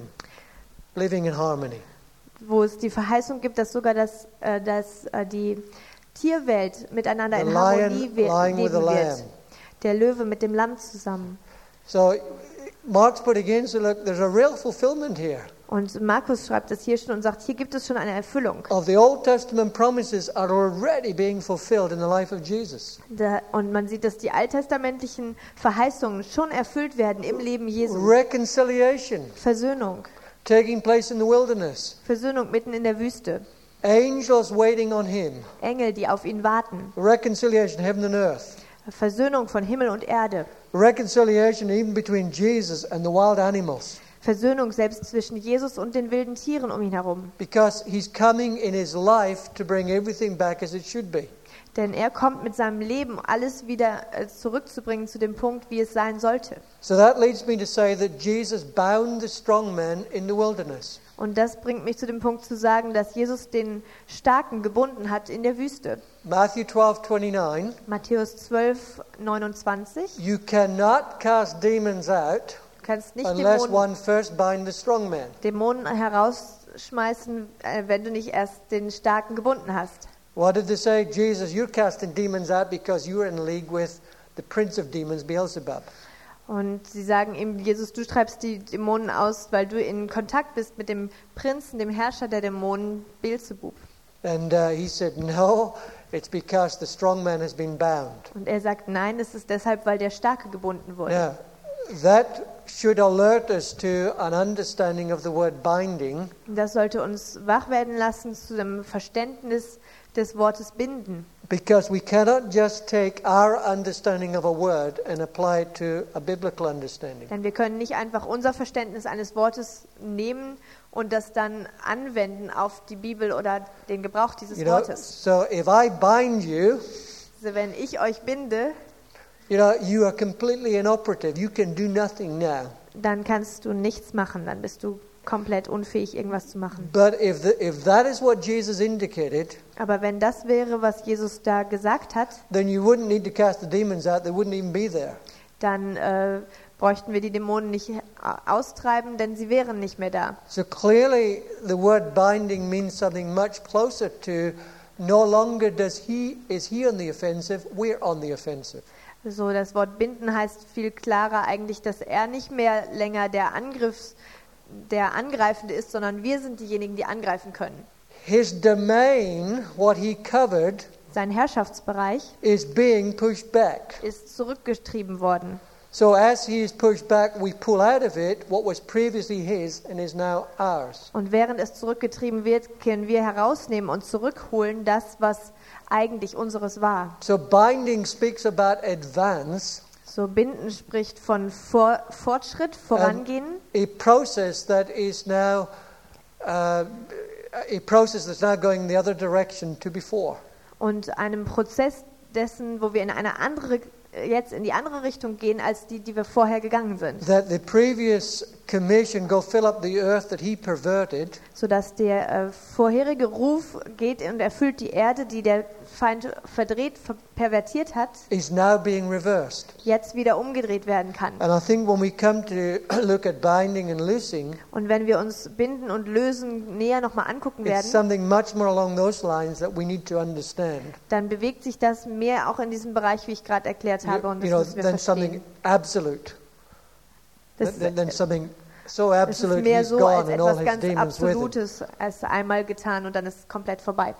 living in harmony. wo es die Verheißung gibt, dass sogar das, äh, dass, äh, die Tierwelt miteinander The in lion Harmonie we- lying with the leben wird. lamb. Der Löwe mit dem Lamm zusammen. So Mark's putting in, so look, there's a real fulfillment here Und Markus schreibt es hier schon und sagt, hier gibt es schon eine Erfüllung. of the Old Testament promises are already being fulfilled in the life of Jesus. Da, und man sieht, dass die alttestamentlichen Verheißungen schon erfüllt werden im Leben Jesu. Reconciliation Versöhnung. taking place in the wilderness. Versöhnung mitten in der Wüste. Angels waiting on him. Engel, die auf ihn warten. Reconciliation, heaven and earth. Versöhnung von Himmel und Erde. Reconciliation even between Jesus and the wild animals. Versöhnung selbst zwischen Jesus und den wilden Tieren um ihn herum. Because he's coming in his life to bring everything back as it should be. Denn er kommt mit seinem Leben, alles wieder äh, zurückzubringen zu dem Punkt, wie es sein sollte. So that leads me to say that Jesus bound the strong man in the wilderness. Und das bringt mich zu dem Punkt zu sagen, dass Jesus den Starken gebunden hat in der Wüste. Matthew twelve twenty-nine. Matthäus zwölf neunundzwanzig. You cannot cast demons out Du kannst nicht unless Dämonen, one first bind the strong man. Dämonen herausschmeißen, äh, wenn du nicht erst den Starken gebunden hast. What did they say? Jesus, you're casting demons out because you're in league with the prince of demons, Beelzebub. Und sie sagen ihm, Jesus, du treibst die Dämonen aus, weil du in Kontakt bist mit dem Prinzen, dem Herrscher der Dämonen, Beelzebub. And uh, he said, no, it's because the strong man has been bound. Und er sagt, nein, es ist deshalb, weil der Starke gebunden wurde. Now, that should alert us to an understanding of the word binding. Das sollte uns wach werden lassen zu dem Verständnis des Wortes binden. Because we cannot just take our understanding of a word and apply it to a biblical understanding. Denn wir können nicht einfach unser Verständnis eines Wortes nehmen und das dann anwenden auf die Bibel oder den Gebrauch dieses You know, Wortes. so if I bind you, Also wenn ich euch binde, you know, you are completely inoperative. You can do nothing now. dann kannst du nichts machen, dann bist du komplett unfähig, irgendwas zu machen. But if the, if that is what Jesus indicated, Aber wenn das wäre, was Jesus da gesagt hat, then you wouldn't need to cast the demons out. They wouldn't even be there. dann äh, bräuchten wir die Dämonen nicht äh, austreiben, denn sie wären nicht mehr da. So clearly, the word binding means something much closer to no longer does he is he on the offensive, we're on the offensive. So, das Wort binden heißt viel klarer eigentlich, dass er nicht mehr länger der Angriffs, der Angreifende ist, sondern wir sind diejenigen, die angreifen können. His domain, what he covered, Sein Herrschaftsbereich is being pushed back. ist zurückgetrieben worden. So as he is pushed back, we pull out of it what was previously his and is now ours. Und während es zurückgetrieben wird, können wir herausnehmen und zurückholen das, was eigentlich unseres war. So binding speaks about advance, So Binden spricht von Vor Fortschritt, Vorangehen, a process that is now uh, a process that's now going the other direction to before. und einem Prozess dessen, wo wir in eine andere, jetzt in die andere Richtung gehen, als die, die wir vorher gegangen sind. That the previous commission, go fill up the earth that he perverted, Sodass der äh, vorherige Ruf geht und erfüllt die Erde, die der Feind verdreht, ver pervertiert hat, is now being reversed. jetzt wieder umgedreht werden kann. And I think when we come to look at binding and loosing, Und wenn wir uns Binden und Lösen näher nochmal angucken it's werden, something much more along those lines that we need to understand. dann bewegt sich das mehr auch in diesem Bereich, wie ich gerade erklärt habe, und You das know, müssen wir than something verstehen. absolute. Das, Than, than something so es ist absolute mehr he's so als gone and all etwas his ganz demons with him. Absolutes, als einmal getan und dann ist es komplett vorbei.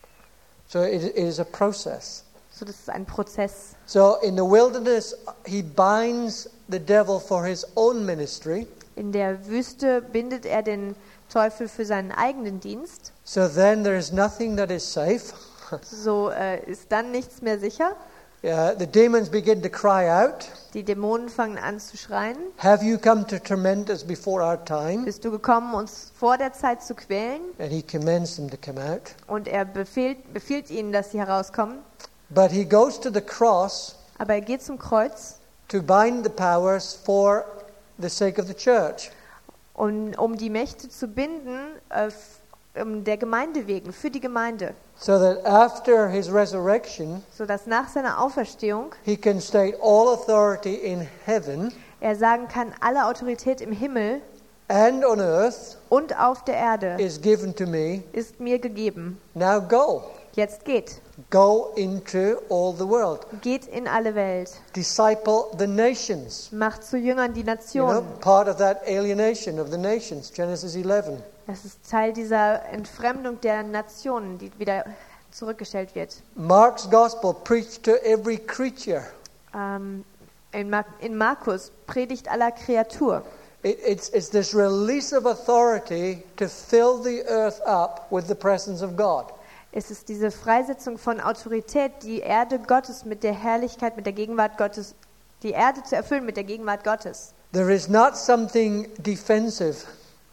So it, it is a process. So, das ist ein Prozess. So in the wilderness, he binds the devil for his own ministry. In der Wüste bindet er den Teufel für seinen eigenen Dienst. So then there is nothing that is safe. So äh, ist dann nichts mehr sicher. Yeah, the demons begin to cry out. Die Dämonen fangen an zu schreien. Have you come to torment us before our time? Bist du gekommen, uns vor der Zeit zu quälen? And he commands them to come out. Und er befiehlt, befiehlt ihnen, dass sie herauskommen. But he goes to the cross Aber er geht zum Kreuz, to bind the powers for the sake of the church. und, um die Mächte zu binden, äh, f- um der Gemeinde wegen, für die Gemeinde, so that after his resurrection, so dass nach seiner Auferstehung he can state all authority in heaven er sagen kann, alle Autorität im Himmel and on earth und auf der Erde is given to me. ist mir gegeben. Now go. Jetzt geht. Go into all the world. Geht in alle Welt. Disciple the nations. Macht zu Jüngern die You know, Nationen. part of that alienation of the nations, Genesis eleven. Das ist Teil dieser Entfremdung der Nationen, die wieder zurückgestellt wird. Mark's gospel preached to every creature. Ähm, in, Mar- in Markus Predigt aller Kreatur. It, it's, it's this release of authority to fill the earth up with the presence of God. Es ist diese Freisetzung von Autorität, die Erde Gottes mit der Herrlichkeit, mit der Gegenwart Gottes, die Erde zu erfüllen mit der Gegenwart Gottes. There is not something defensive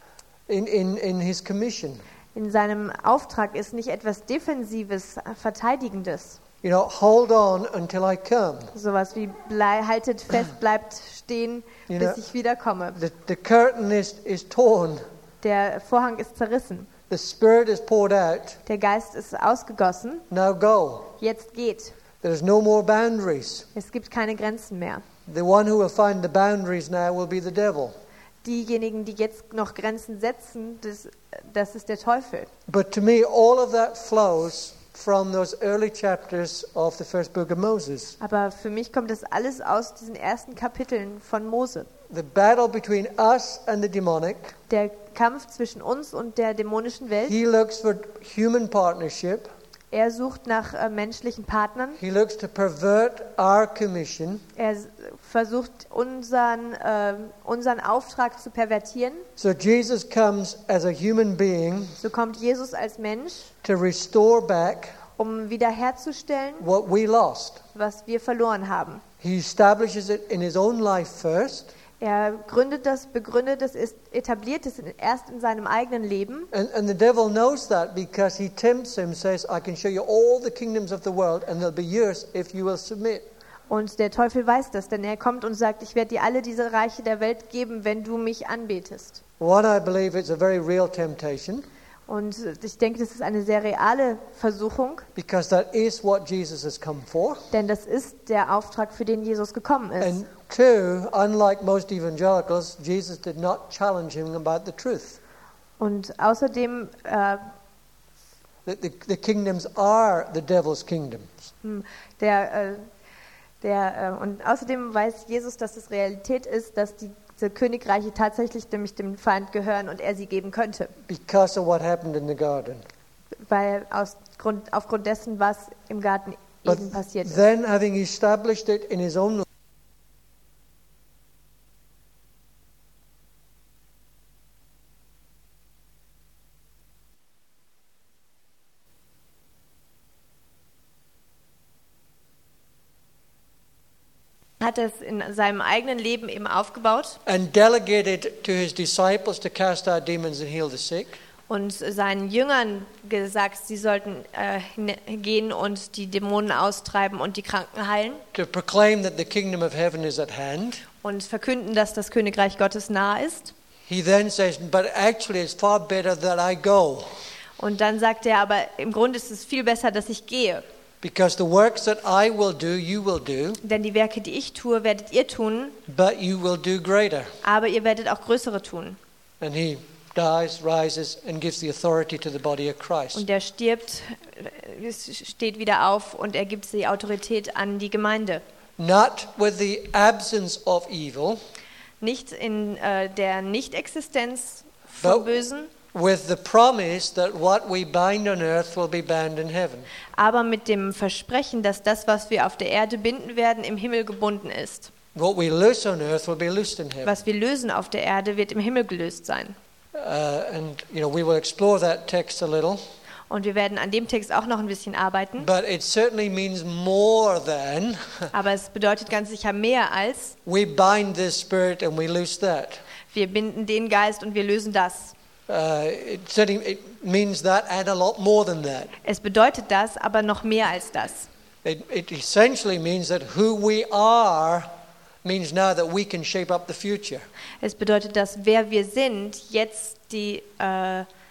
in, in, in his commission. In seinem Auftrag ist nicht etwas Defensives, Verteidigendes. You know, hold on until I come. Sowas wie blei, haltet fest, bleibt stehen, You bis know, ich wiederkomme. The, the curtain is, is torn. Der Vorhang ist zerrissen. The Spirit is poured out. Der Geist ist ausgegossen. Now go. Jetzt geht. There's no more boundaries. Es gibt keine Grenzen mehr. The one who will find the boundaries now will be the devil. Diejenigen, die jetzt noch Grenzen setzen, das, das ist der Teufel. But to me, all of that flows from those early chapters of the first book of Moses. Aber für mich kommt das alles aus diesen ersten Kapiteln von Mose. The battle between us and the demonic. Der Kampf zwischen uns und der dämonischen Welt. He looks for human partnership. Er sucht nach äh, menschlichen Partnern. He looks to pervert our commission. Er s- versucht, unseren, äh, unseren Auftrag zu pervertieren. So Jesus comes as a human being So kommt Jesus als Mensch, to restore back um wiederherzustellen, what we lost. was wir verloren haben. He establishes it in his own life first, Er gründet das, begründet es, ist etabliert es in- erst in seinem eigenen Leben. and, and the devil knows that because he tempts him, says, I can show you all the kingdoms of the world and they'll be yours if you will submit. Und der Teufel weiß das, denn er kommt und sagt, ich werde dir alle diese Reiche der Welt geben, wenn du mich anbetest. One, I believe it's a very real temptation Und ich denke, das ist eine sehr reale Versuchung, because that is what Jesus has come for. denn das ist der Auftrag, für den Jesus gekommen ist. And two, unlike most evangelicals, Jesus did not challenge him about the truth. Und außerdem, äh, The, the, the kingdoms are the devil's kingdoms. hm, der, äh, der, äh, und außerdem weiß Jesus, dass es Realität ist, dass die, diese Königreiche tatsächlich nämlich dem Feind gehören und er sie geben könnte, Because of what happened in the garden. weil aus Grund, aufgrund dessen, was im Garten But Eden passiert ist. then, having established it in his own life, Hat es in seinem eigenen Leben eben aufgebaut and delegated to his disciples to cast out demons and heal the sick, und seinen Jüngern gesagt, sie sollten äh, gehen und die Dämonen austreiben und die Kranken heilen to proclaim that the kingdom of heaven is at hand. und verkünden, dass das Königreich Gottes nah ist. He then says, but actually it's far better that I go, Und dann sagt er, aber im Grunde ist es viel besser, dass ich gehe. because the works that I will do, you will do, Denn die Werke, die ich tue, werdet ihr tun, but you will do greater. aber ihr werdet auch größere tun. And he dies, rises, and gives the authority to the body of Christ. Und er stirbt, äh, steht wieder auf und er gibt die Autorität an die Gemeinde. Not with the absence of evil, Nicht in äh, der Nichtexistenz vom But- Bösen, with the promise that what we bind on earth will be bound in heaven. aber mit dem Versprechen, dass das, was wir auf der Erde binden werden, im Himmel gebunden ist. What we loose on earth will be loosed in heaven. Was wir lösen auf der Erde, wird im Himmel gelöst sein. Uh, and you know, we will explore that text a little, Und wir werden an dem Text auch noch ein bisschen arbeiten. but it certainly means more than Aber es bedeutet ganz sicher mehr als, we bind this spirit and we loose that. wir binden den Geist und wir lösen das. Uh, it certainly it means that and a lot more than that. Es bedeutet das, aber noch mehr als das. It, it essentially means that who we are means now that we can shape up the future. Es bedeutet, dass wer wir sind, jetzt die, äh,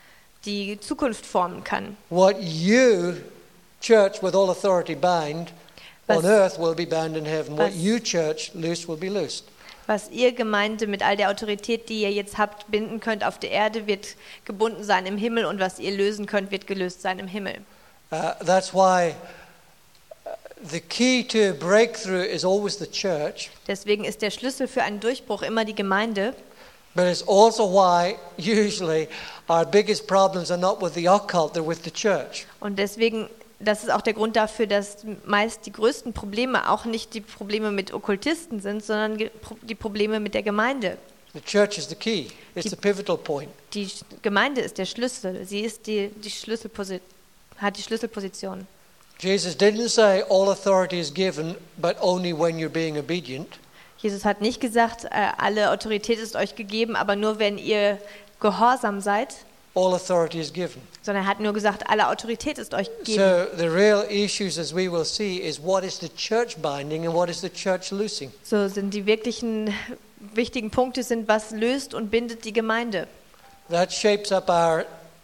die Zukunft formen kann. What you, church with all authority bind, Was- on earth will be bound in heaven. What was- you, church, loose will be loosed. Was ihr Gemeinde mit all der Autorität, die ihr jetzt habt, binden könnt auf der Erde, wird gebunden sein im Himmel, und was ihr lösen könnt, wird gelöst sein im Himmel. Uh, that's why uh, the key to breakthrough is always the church, Deswegen ist der Schlüssel für einen Durchbruch immer die Gemeinde. but it's also why usually our biggest problems are not with the occult, they're with the church. Und deswegen, das ist auch der Grund dafür, dass meist die größten Probleme auch nicht die Probleme mit Okkultisten sind, sondern ge- Pro- die Probleme mit der Gemeinde. The church is the key. It's Die- the pivotal point. Die Sch- Gemeinde ist der Schlüssel. Sie ist die, die Schlüsselposi- hat die Schlüsselposition. Jesus didn't say all authority is given, but only when you're being obedient. Jesus hat nicht gesagt, äh, alle Autorität ist euch gegeben, aber nur wenn ihr gehorsam seid, All authority is given. sondern er hat nur gesagt, alle Autorität ist euch gegeben. So the real issues, as we will see, is what is the church binding and what is the church loosing. So sind die wirklichen wichtigen Punkte sind, was löst und bindet die Gemeinde. That shapes up our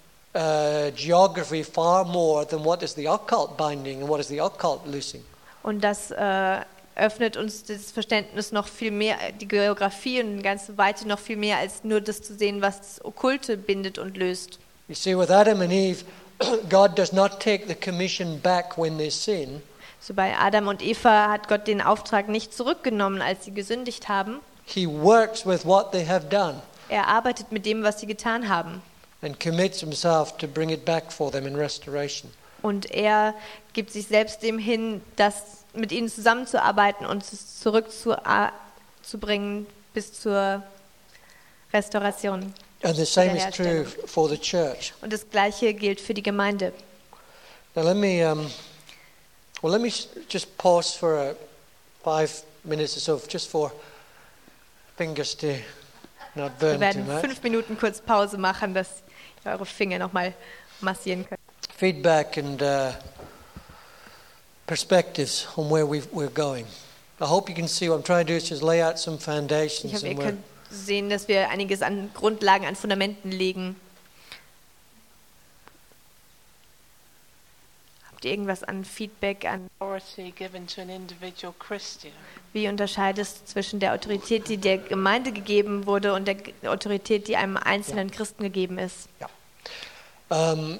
uh, geography far more than what is the occult binding and what is the occult loosing. Und das äh, öffnet uns das Verständnis noch viel mehr, die Geografie und die ganze Weite noch viel mehr, als nur das zu sehen, was das Okkulte bindet und löst. You see, with Adam and Eve, God does not take the commission back when they sin. So bei Adam und Eva hat Gott den Auftrag nicht zurückgenommen, als sie gesündigt haben. He works with what they have done Er arbeitet mit dem, was sie getan haben. and commits himself to bring it back for them in restoration. Und er gibt sich selbst dem hin, das mit ihnen zusammenzuarbeiten und es zurückzubringen bis zur Restauration. And the same is true Wiederherstellung. for the church. Und das Gleiche gilt für die Gemeinde. Now let me, um, well, let me s- just pause for uh, five minutes or so, just for fingers to not Wir burn too werden much. fünf Minuten kurz Pause machen, dass ihr eure Finger nochmal massieren könnt. Feedback and uh, perspectives on where we've, we're going. I hope you can see what I'm trying to do is just lay out some Ich foundations hoffe, ihr and where, könnt sehen, dass wir einiges an Grundlagen, an Fundamenten legen. Habt ihr irgendwas an Feedback, an Authority given to an individual Christian. wie unterscheidest du zwischen der Autorität, die der Gemeinde gegeben wurde, und der G- Autorität, die einem einzelnen Christen gegeben ist? um,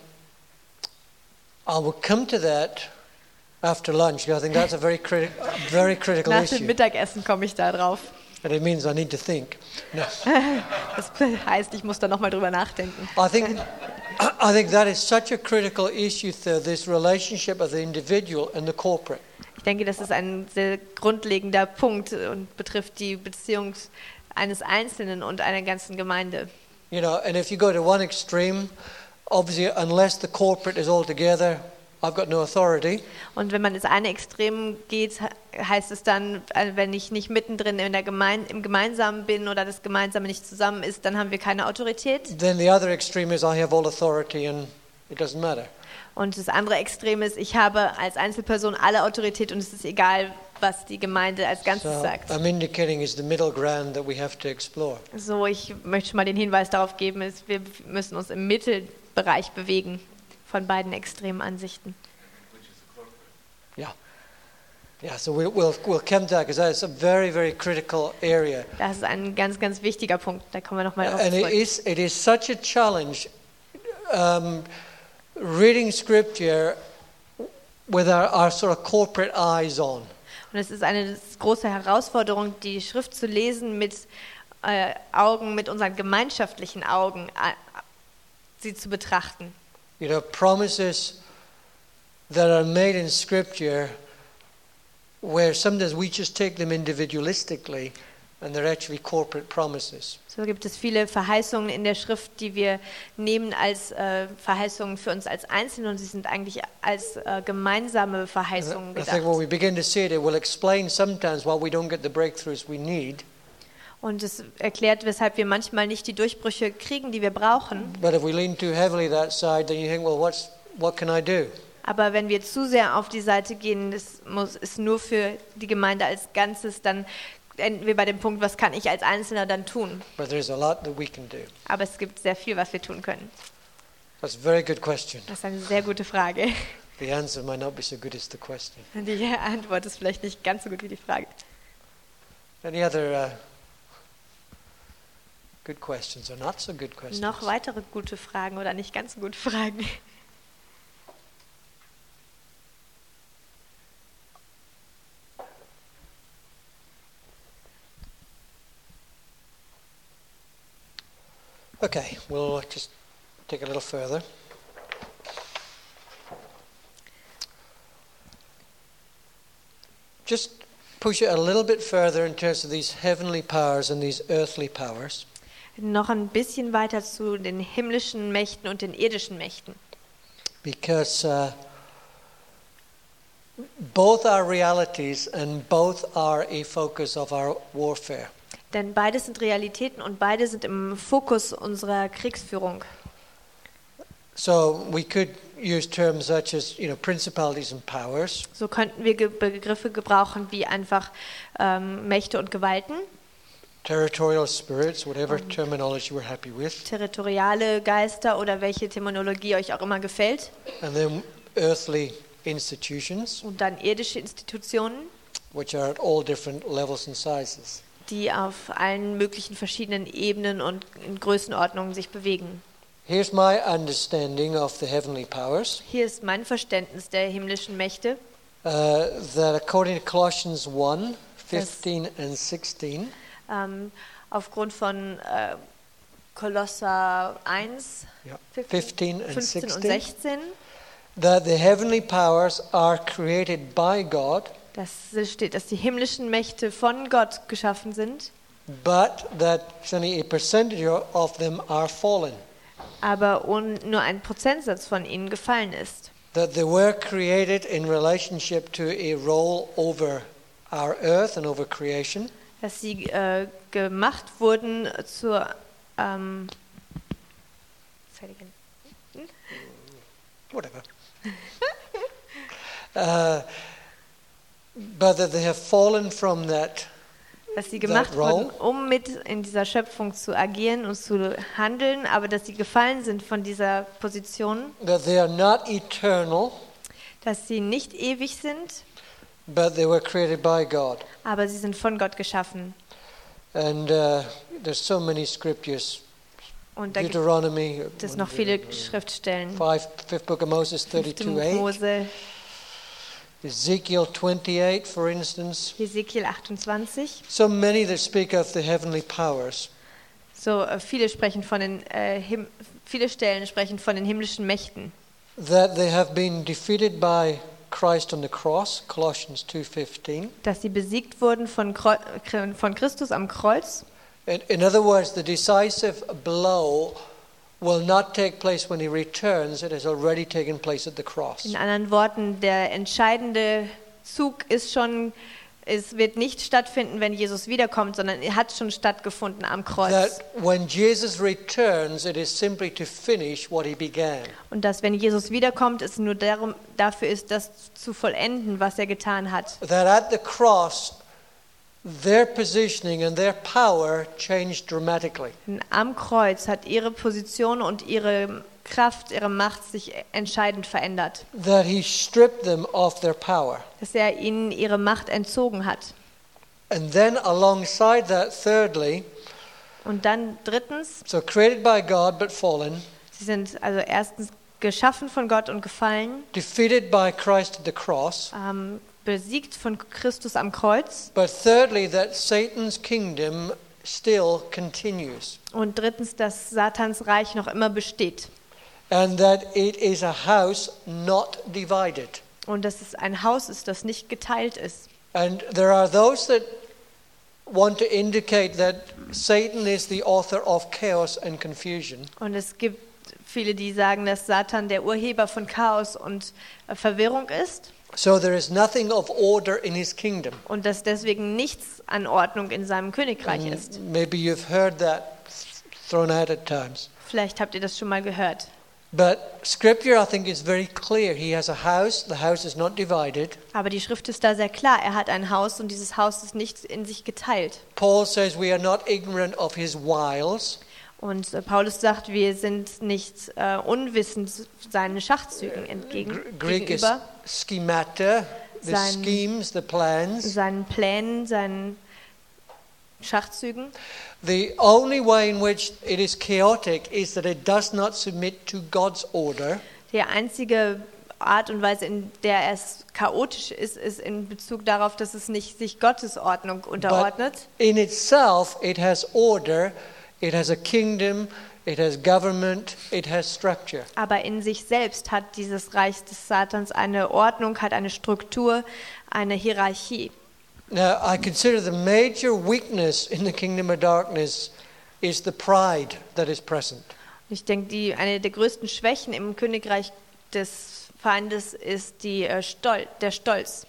I will come to that after lunch. I think that's a very, criti- very critical Nach dem issue. Mittagessen komme ich da drauf. And it means I need to think. No. Das heißt, ich muss da nochmal drüber nachdenken. I think, I think that is such a critical issue, though, this relationship of the individual and the corporate. Ich denke, das ist ein sehr grundlegender Punkt und betrifft die Beziehung eines Einzelnen und einer ganzen Gemeinde. You know, and if you go to one extreme, obviously, unless the corporate is all together, I've got no authority. Und wenn man ins eine Extrem geht, he- heißt es dann, äh, wenn ich nicht mittendrin in der Gemein im Gemeinsamen bin oder das Gemeinsame nicht zusammen ist, dann haben wir keine Autorität. Then the other extreme is I have all authority and it doesn't matter. Und das andere Extrem ist, ich habe als Einzelperson alle Autorität und es ist egal, was die Gemeinde als Ganzes So sagt. I'm indicating is the middle ground that we have to explore. So, ich möchte schon mal den Hinweis darauf geben, ist, wir müssen uns im Mittelbereich bewegen von beiden extremen Ansichten. Yeah. Yeah, so we'll, we'll, we'll come to that because that's a very, very critical area. Das ist ein ganz, ganz wichtiger Punkt. Da kommen wir nochmal drauf And it zurück. is, it is such a challenge um, reading scripture with our, our sort of corporate eyes on. Und es ist eine große Herausforderung, die Schrift zu lesen mit äh, Augen, mit unseren gemeinschaftlichen Augen, äh, sie zu betrachten. You know, promises that are made in scripture where sometimes we just take them individualistically and they're actually corporate promises. So gibt es viele Verheißungen in der Schrift, die wir nehmen als äh, Verheißungen für uns als Einzelne, und sie sind eigentlich als äh, gemeinsame Verheißungen I think when gedacht. we begin to see it, it will explain sometimes why we don't get the breakthroughs we need. Und es erklärt, weshalb wir manchmal nicht die Durchbrüche kriegen, die wir brauchen. But if we lean too heavily that side, then you think, well, what's, what can I do? Aber wenn wir zu sehr auf die Seite gehen, das muss, ist nur für die Gemeinde als Ganzes, dann enden wir bei dem Punkt, was kann ich als Einzelner dann tun? But there's a lot that we can do. Aber es gibt sehr viel, was wir tun können. That's a very good question. Das ist eine sehr gute Frage. The answer might not be so good as the question. Die Antwort ist vielleicht nicht ganz so gut wie die Frage. Any other uh, good questions or not so good questions? Noch weitere gute Fragen oder nicht ganz so gute Fragen? Okay, we'll just take a little further. Just push it a little bit further in terms of these heavenly powers and these earthly powers. Noch ein bisschen weiter zu den himmlischen Mächten und den irdischen Mächten. Because uh, both are realities and both are a focus of our warfare. Denn beides sind Realitäten und beide sind im Fokus unserer Kriegsführung. So we could use terms such as, you know, principalities and powers. So könnten wir Ge- Begriffe gebrauchen wie einfach ähm, Mächte und Gewalten, Territorial spirits, whatever terminology we're happy with. territoriale Geister oder welche Terminologie euch auch immer gefällt. And then earthly institutions, Und dann irdische Institutionen, which are at all different levels and sizes. die auf allen möglichen verschiedenen Ebenen und in Größenordnungen sich bewegen. Here's my understanding of the heavenly powers. Hier ist mein Verständnis der himmlischen Mächte, Uh, that according to Colossians one, fifteen and sixteen, ähm, aufgrund von äh, Kolosser eins, yeah, fünfzehn, fifteen and fünfzehn und sixteen, sechzehn, that the heavenly powers are created by God, dass steht, dass die himmlischen Mächte von Gott geschaffen sind, but that only a percentage of them are fallen. aber un, nur ein Prozentsatz von ihnen gefallen ist. That they were created in relationship to a role over our earth and over creation. Dass sie äh, gemacht wurden zur ähm, Whatever. uh, but that they have fallen from that. dass sie gemacht That role. wurden, um mit in dieser Schöpfung zu agieren und zu handeln, aber dass sie gefallen sind von dieser Position, That they are not eternal, dass sie nicht ewig sind, but they were created by God. aber sie sind von Gott geschaffen. And uh, there's so many scriptures. Und da gibt Deuteronomy, es noch viele Schriftstellen. five, fifth book of Moses, Fünfte thirty-two eight. Mose, Ezekiel twenty-eight, for instance. Hesekiel achtundzwanzig. So many that speak of the heavenly powers. So äh, viele sprechen von den äh, Him- viele Stellen sprechen von den himmlischen Mächten, That they have been defeated by Christ on the cross, Colossians two fifteen. dass sie besiegt wurden von, Kreu- von Christus am Kreuz. In, in other words, the decisive blow will not take place when he returns. It has already taken place at the cross. In anderen Worten, der entscheidende Zug ist schon, es wird nicht stattfinden, wenn Jesus wiederkommt, sondern er hat schon stattgefunden am Kreuz. That when Jesus returns, it is simply to finish what he began. Und dass, wenn Jesus wiederkommt, es nur darum, dafür ist, das zu vollenden, was er getan hat. That at the cross, their positioning and their power changed dramatically. Denn am Kreuz hat ihre Position und ihre Kraft, ihre Macht sich entscheidend verändert. That he stripped them of their power. Dass er ihnen ihre Macht entzogen hat. And then alongside that, thirdly, Und dann drittens, so created by God but fallen, sie sind also erstens geschaffen von Gott und gefallen, defeated by Christ at the cross, ähm, besiegt von Christus am Kreuz. but thirdly, that Satan's kingdom still continues. Und drittens, dass Satans Reich noch immer besteht. And that it is a house not divided. Und dass es ein Haus ist, das nicht geteilt ist. And there are those that want to indicate that Satan is the author of chaos and confusion. Und es gibt viele, die sagen, dass Satan der Urheber von Chaos und äh, Verwirrung ist. So there is nothing of order in his kingdom. Und dass deswegen nichts an Ordnung in seinem Königreich And ist. maybe you've heard that thrown out at times. Vielleicht habt ihr das schon mal gehört. But Scripture, I think, is very clear. He has a house. The house is not divided. Aber die Schrift ist da sehr klar. Er hat ein Haus und dieses Haus ist nicht in sich geteilt. Paul says we are not ignorant of his wiles. Und äh, Paulus sagt, wir sind nicht äh, unwissend seinen Schachzügen entgegen, Greek is gegenüber, schemata, the Sein- schemes, the plans. seinen Plänen, seinen Schachzügen. The only way in which it is chaotic is that it does not submit to God's order. Die einzige Art und Weise, in der es chaotisch ist, ist in Bezug darauf, dass es nicht sich Gottes Ordnung unterordnet. But in itself, it has order, it has a kingdom, it has government, it has structure. Aber in sich selbst hat dieses Reich des Satans eine Ordnung, hat eine Struktur, eine Hierarchie. Now, I consider the major weakness in the kingdom of darkness is the pride that is present. Ich denke, die, eine der größten Schwächen im Königreich des Feindes ist die, äh, Stol der Stolz.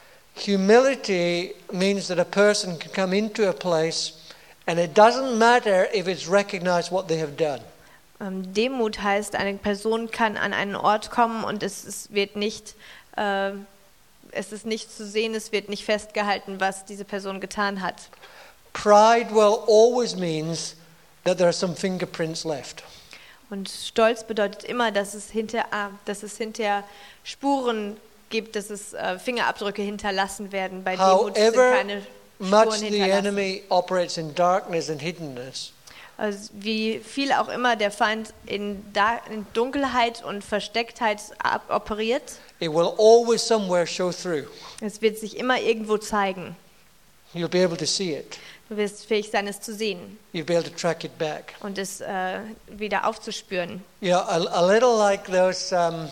Humility means that a person can come into a place and it doesn't matter if it's recognized what they have done. Ähm, Demut heißt, eine Person kann an einen Ort kommen und es, es wird nicht, äh, es ist nicht zu sehen, es wird nicht festgehalten, was diese Person getan hat. Pride, well, always means that there are some fingerprints left. Und Stolz bedeutet immer, dass es hinter, ah, dass es hinterher Spuren gibt, dass es äh, Fingerabdrücke hinterlassen werden. Bei Demut sind However keine much Spuren the hinterlassen. enemy operates in darkness and hiddenness, Also wie viel auch immer der Feind in, da in Dunkelheit und Verstecktheit ab operiert, it will always somewhere show through. es wird sich immer irgendwo zeigen. You'll be able to see it. Du wirst fähig sein, es zu sehen You'll be able to track it back. und es äh, wieder aufzuspüren. Yeah, a, a little like those um,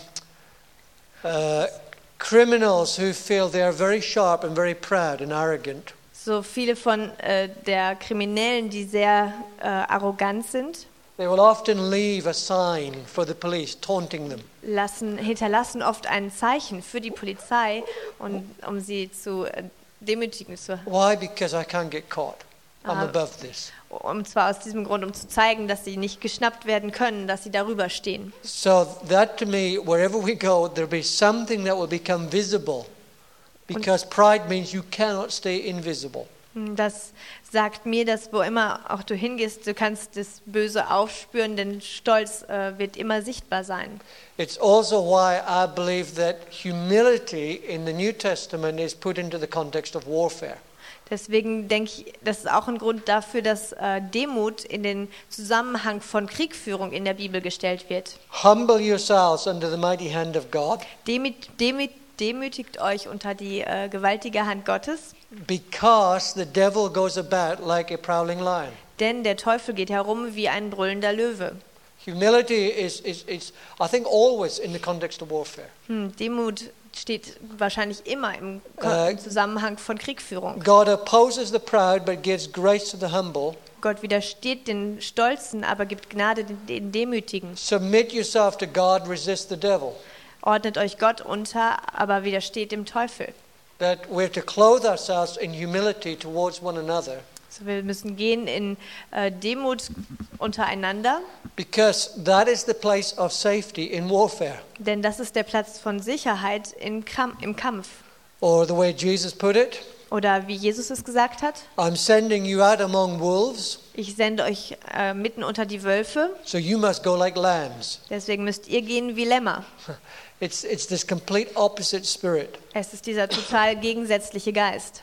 uh, criminals who feel they are very sharp and very proud and arrogant. So viele von äh, der Kriminellen, die sehr äh, arrogant sind, They will often leave a sign for the police taunting them. lassen, hinterlassen oft ein Zeichen für die Polizei, und, um sie zu äh, demütigen, zu, Why? Because I can't get caught. I'm Ah. above this. um zwar aus diesem Grund, um zu zeigen, dass sie nicht geschnappt werden können, dass sie darüber stehen. So that to me, wherever we go, there'll be something that will become visible. Because pride means you cannot stay invisible. Das sagt mir, dass wo immer auch du hingehst, du kannst das Böse aufspüren, denn Stolz äh, wird immer sichtbar sein. It's also why I believe that humility in the New Testament is put into the context of warfare. Deswegen denke ich, das ist auch ein Grund dafür, dass äh, Demut in den Zusammenhang von Kriegführung in der Bibel gestellt wird. Humble yourselves under the mighty hand of God, Demüt, demüt, demütigt euch unter die äh, gewaltige Hand Gottes, because the devil goes about like a prowling lion. denn der Teufel geht herum wie ein brüllender Löwe. Humility is, is, is, I think, always in the context of warfare. Hm, Demut steht wahrscheinlich immer im, Ko- Äh, im Zusammenhang von Kriegführung. God opposes the proud but gives grace to the humble. Gott widersteht den Stolzen, aber gibt Gnade den, den Demütigen. Submit yourself to God, resist the devil. Ordnet euch Gott unter, aber widersteht dem Teufel. That we're to clothe ourselves in humility towards one another, Also wir müssen gehen in äh, Demut untereinander, because that is the place of safety in warfare. denn das ist der Platz von Sicherheit in Kam im Kampf. Or the way Jesus put it, Oder wie Jesus es gesagt hat, I'm sending you out among wolves, ich sende euch äh, mitten unter die Wölfe, so you must go like lambs. deswegen müsst ihr gehen wie Lämmer. It's, it's this complete opposite spirit. Es ist dieser total gegensätzliche Geist.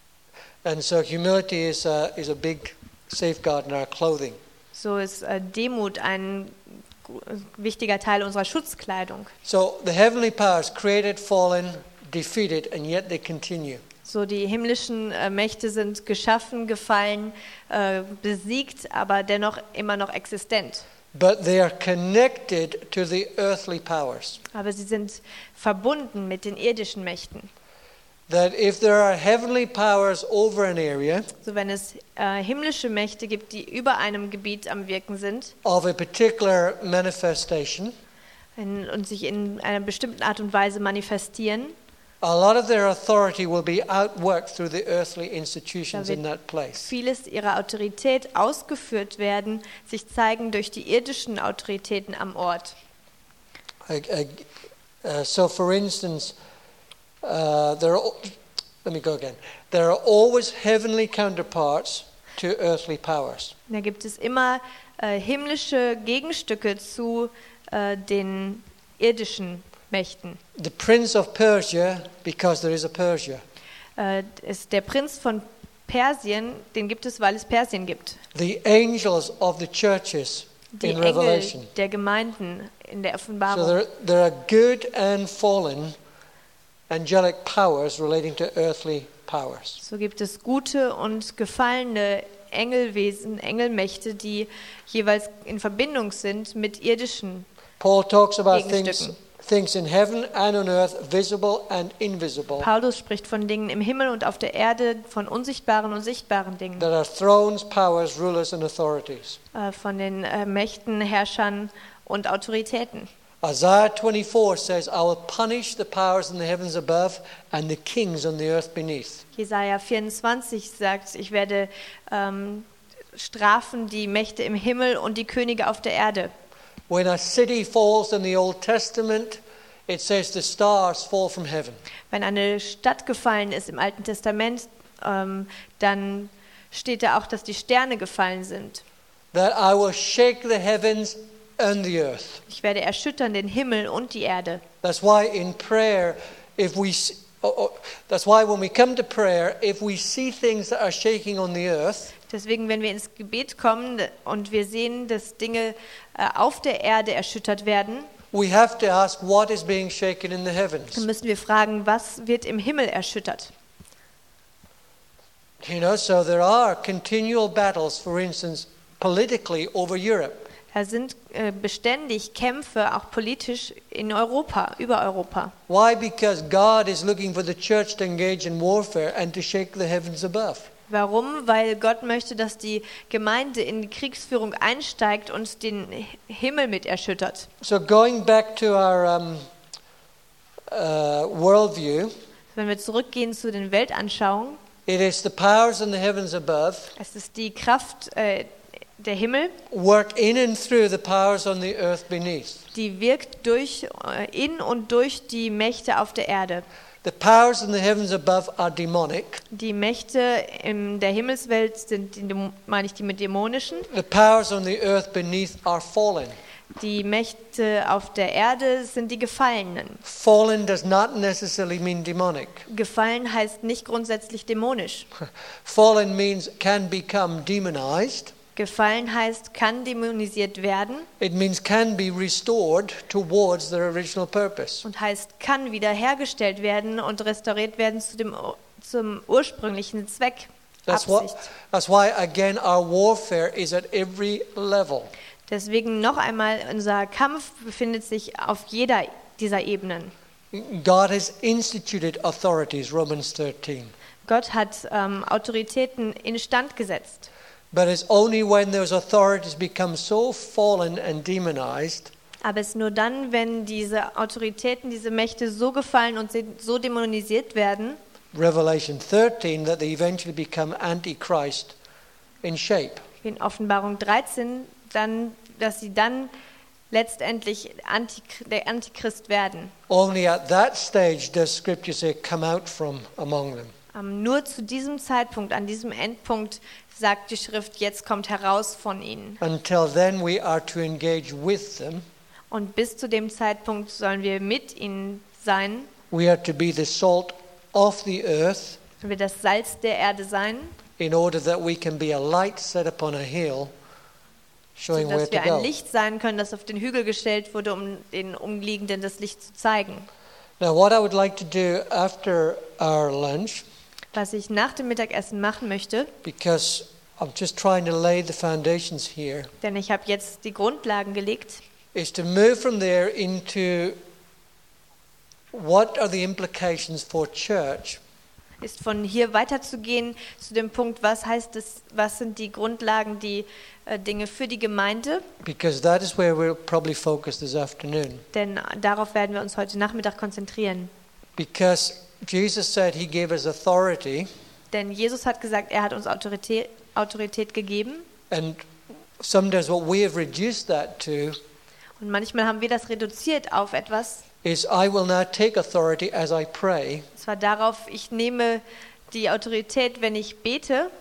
And so humility is a, is a big safeguard in our clothing. So ist äh, Demut ein gu- wichtiger Teil unserer Schutzkleidung. So the heavenly powers created, fallen, defeated, and yet they continue. So die himmlischen äh, Mächte sind geschaffen, gefallen, äh, besiegt, aber dennoch immer noch existent. But they are connected to the earthly powers. Aber sie sind verbunden mit den irdischen Mächten. That if there are heavenly powers over an area So wenn es äh, himmlische Mächte gibt, die über einem Gebiet am Wirken sind of a particular manifestation, in, und sich in einer bestimmten Art und Weise manifestieren, a lot of their authority will be outworked through the earthly institutions Da wird in that place. vieles ihrer Autorität ausgeführt werden, sich zeigen durch die irdischen Autoritäten am Ort. I- I- uh, so, for instance, uh, there are, let me go again. There are always heavenly counterparts to earthly powers. Da gibt es immer äh, himmlische Gegenstücke zu äh, den irdischen Mächten. The prince of Persia, because there is a Persia. Äh, ist der Prinz von Persien, den gibt es, weil es Persien gibt. The angels of the churches Die in Engel Revelation. der Gemeinden in der So Offenbarung. there, there are good and fallen angelic powers relating to earthly powers. So gibt es gute und gefallene Engelwesen, Engelmächte, die jeweils in Verbindung sind mit irdischen. Paul talks about things, Gegenstücken. things in heaven and on earth, visible and invisible, Paulus spricht von Dingen im Himmel und auf der Erde, von unsichtbaren und sichtbaren Dingen, that are thrones, powers, rulers and authorities. äh, von den äh, Mächten, Herrschern und Autoritäten. Isaiah twenty-four says, I will punish the powers in the heavens above and the kings on the earth beneath. Jesaja vierundzwanzig sagt, ich werde ähm, strafen die Mächte im Himmel und die Könige auf der Erde. When a city falls in the Old Testament, it says the stars fall from heaven. Wenn eine Stadt gefallen ist im Alten Testament, ähm, dann steht da auch, dass die Sterne gefallen sind. That I will shake the heavens and the earth. Ich werde erschüttern den Himmel und die Erde. That's why in prayer, if we, s- oh, oh, that's why when we come to prayer, if we see things that are shaking on the earth, Deswegen, wenn wir ins Gebet kommen und wir sehen, dass Dinge äh, auf der Erde erschüttert werden, we have to ask what is being shaken in the dann heavens. müssen wir fragen, was wird im Himmel erschüttert? You know, so there are continual battles, for instance, politically over Europe. Da sind äh, beständig Kämpfe, auch politisch, in Europa, über Europa. Why? Because God is looking for the church to engage in warfare and to shake the heavens above. Warum? Weil Gott möchte, dass die Gemeinde in die Kriegsführung einsteigt und den Himmel mit erschüttert. So going back to our um, uh, worldview, Wenn wir zurückgehen zu den Weltanschauungen, it is the powers in the heavens above es ist die Kraft äh, der Himmel, work in and through the powers on the earth beneath. die wirkt durch, äh, in und durch die Mächte auf der Erde. The powers in the heavens above are demonic. Die Mächte in der Himmelswelt sind, die, Dämo- meine ich, die mit dämonischen. The powers on the earth beneath are fallen. Die Mächte auf der Erde sind die Gefallenen. Fallen does not necessarily mean demonic. Gefallen heißt nicht grundsätzlich dämonisch. Fallen means can become demonized. Gefallen heißt, kann dämonisiert werden It means can be restored towards their original purpose. und heißt, kann wiederhergestellt werden und restauriert werden zu dem, zum ursprünglichen Zweck, That's why, Absicht. that's why again our warfare is at every level. Deswegen noch einmal, unser Kampf befindet sich auf jeder dieser Ebenen. God has instituted authorities, Romans thirteen. Gott hat ähm, Autoritäten instand gesetzt. But it's only when those authorities become so fallen and demonized Aber es ist nur dann, wenn diese Autoritäten, diese Mächte so gefallen und so dämonisiert werden, Revelation thirteen, that they eventually become antichrist in shape. in Offenbarung dreizehn, dann, dass sie dann letztendlich Antichr- der Antichrist werden. Only at that stage does Scripture say, come out from among them. Ähm, nur zu diesem Zeitpunkt, an diesem Endpunkt, sagt die Schrift, jetzt kommt heraus von ihnen. Until then, we are to engage with them. Und bis zu dem Zeitpunkt sollen wir mit ihnen sein, We are to be the salt of the earth sollen wir das Salz der Erde sein, in order that we can be a light set upon a hill, showing where sodass to wir ein go. Licht sein können, das auf den Hügel gestellt wurde, um den Umliegenden das Licht zu zeigen. Now, what I would like to do after our lunch, Was ich nach dem Mittagessen machen möchte, because I'm just trying to lay the foundations here, denn ich habe jetzt die Grundlagen gelegt, is to move from there into what are the implications for church ist von hier weiterzugehen zu dem Punkt, was heißt es, was sind die Grundlagen, die äh, Dinge für die Gemeinde, because that is where we'll probably focus this afternoon. denn darauf werden wir uns heute Nachmittag konzentrieren. Because Jesus said he gave us authority, Denn Jesus hat gesagt, er hat uns Autorität, Autorität gegeben and sometimes what we have reduced that to und manchmal haben wir das reduziert auf etwas, is I will now take authority as I pray, und zwar darauf, ich nehme die Autorität, wenn ich bete,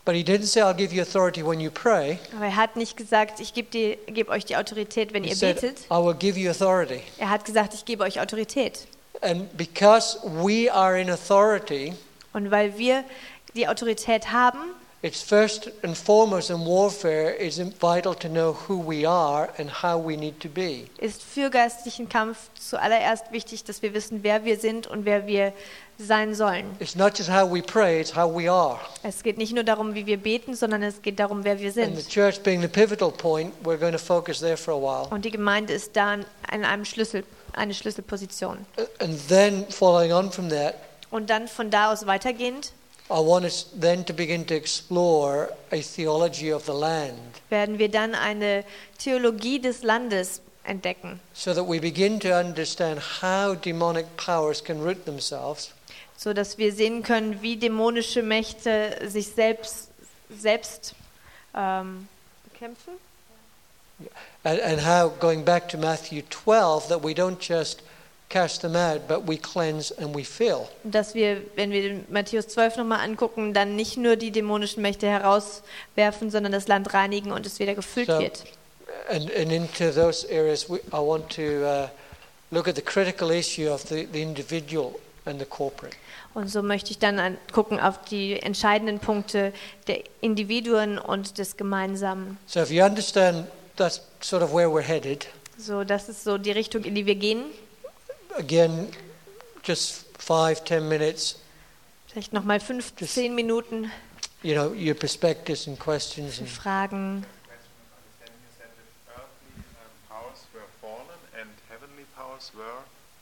But he didn't say, I'll give you authority when you pray. Aber er hat nicht gesagt, ich gebe die- gebe euch die Autorität, wenn He ihr said, betet. I will give you authority. Er hat gesagt, ich gebe euch Autorität. And because we are in authority, Und weil wir die Autorität haben, it's first and foremost in warfare, it's vital to know who we are and how we need to be. ist für geistlichen Kampf zuallererst wichtig, dass wir wissen, wer wir sind und wer wir sein sollen. It's not just how we pray, it's how we are. Es geht nicht nur darum, wie wir beten, sondern es geht darum, wer wir And the sind. church being the pivotal point, we're going to focus there for a while. Und die Gemeinde ist da in einem Schlüssel, eine Schlüsselposition. And then following on from that, Und dann von da aus weitergehend I want us then to begin to explore a theology of the land, werden wir dann eine Theologie des Landes entdecken, so that we begin to understand how demonic powers can root themselves, so dass wir sehen können, wie dämonische Mächte sich selbst selbst ähm, bekämpfen. and, and how, going back to Matthew twelve, that we don't just cast them out, but we cleanse and we fill. Und dass wir, wenn wir den Matthäus zwölf nochmal angucken, dann nicht nur die dämonischen Mächte herauswerfen, sondern das Land reinigen und es wieder gefüllt So- wird. And, and into those areas, we, I want to uh, look at the critical issue of the, the individual and the corporate. Und so möchte ich dann an, gucken auf die entscheidenden Punkte der Individuen und des Gemeinsamen. So if you understand that's sort of where we're headed, So, das ist so die Richtung, in die wir gehen. again, just five, ten minutes, Vielleicht nochmal fünf, zehn Minuten you know, your perspectives and questions. für And Fragen. Question, you said that earthly um, powers were fallen and heavenly powers were.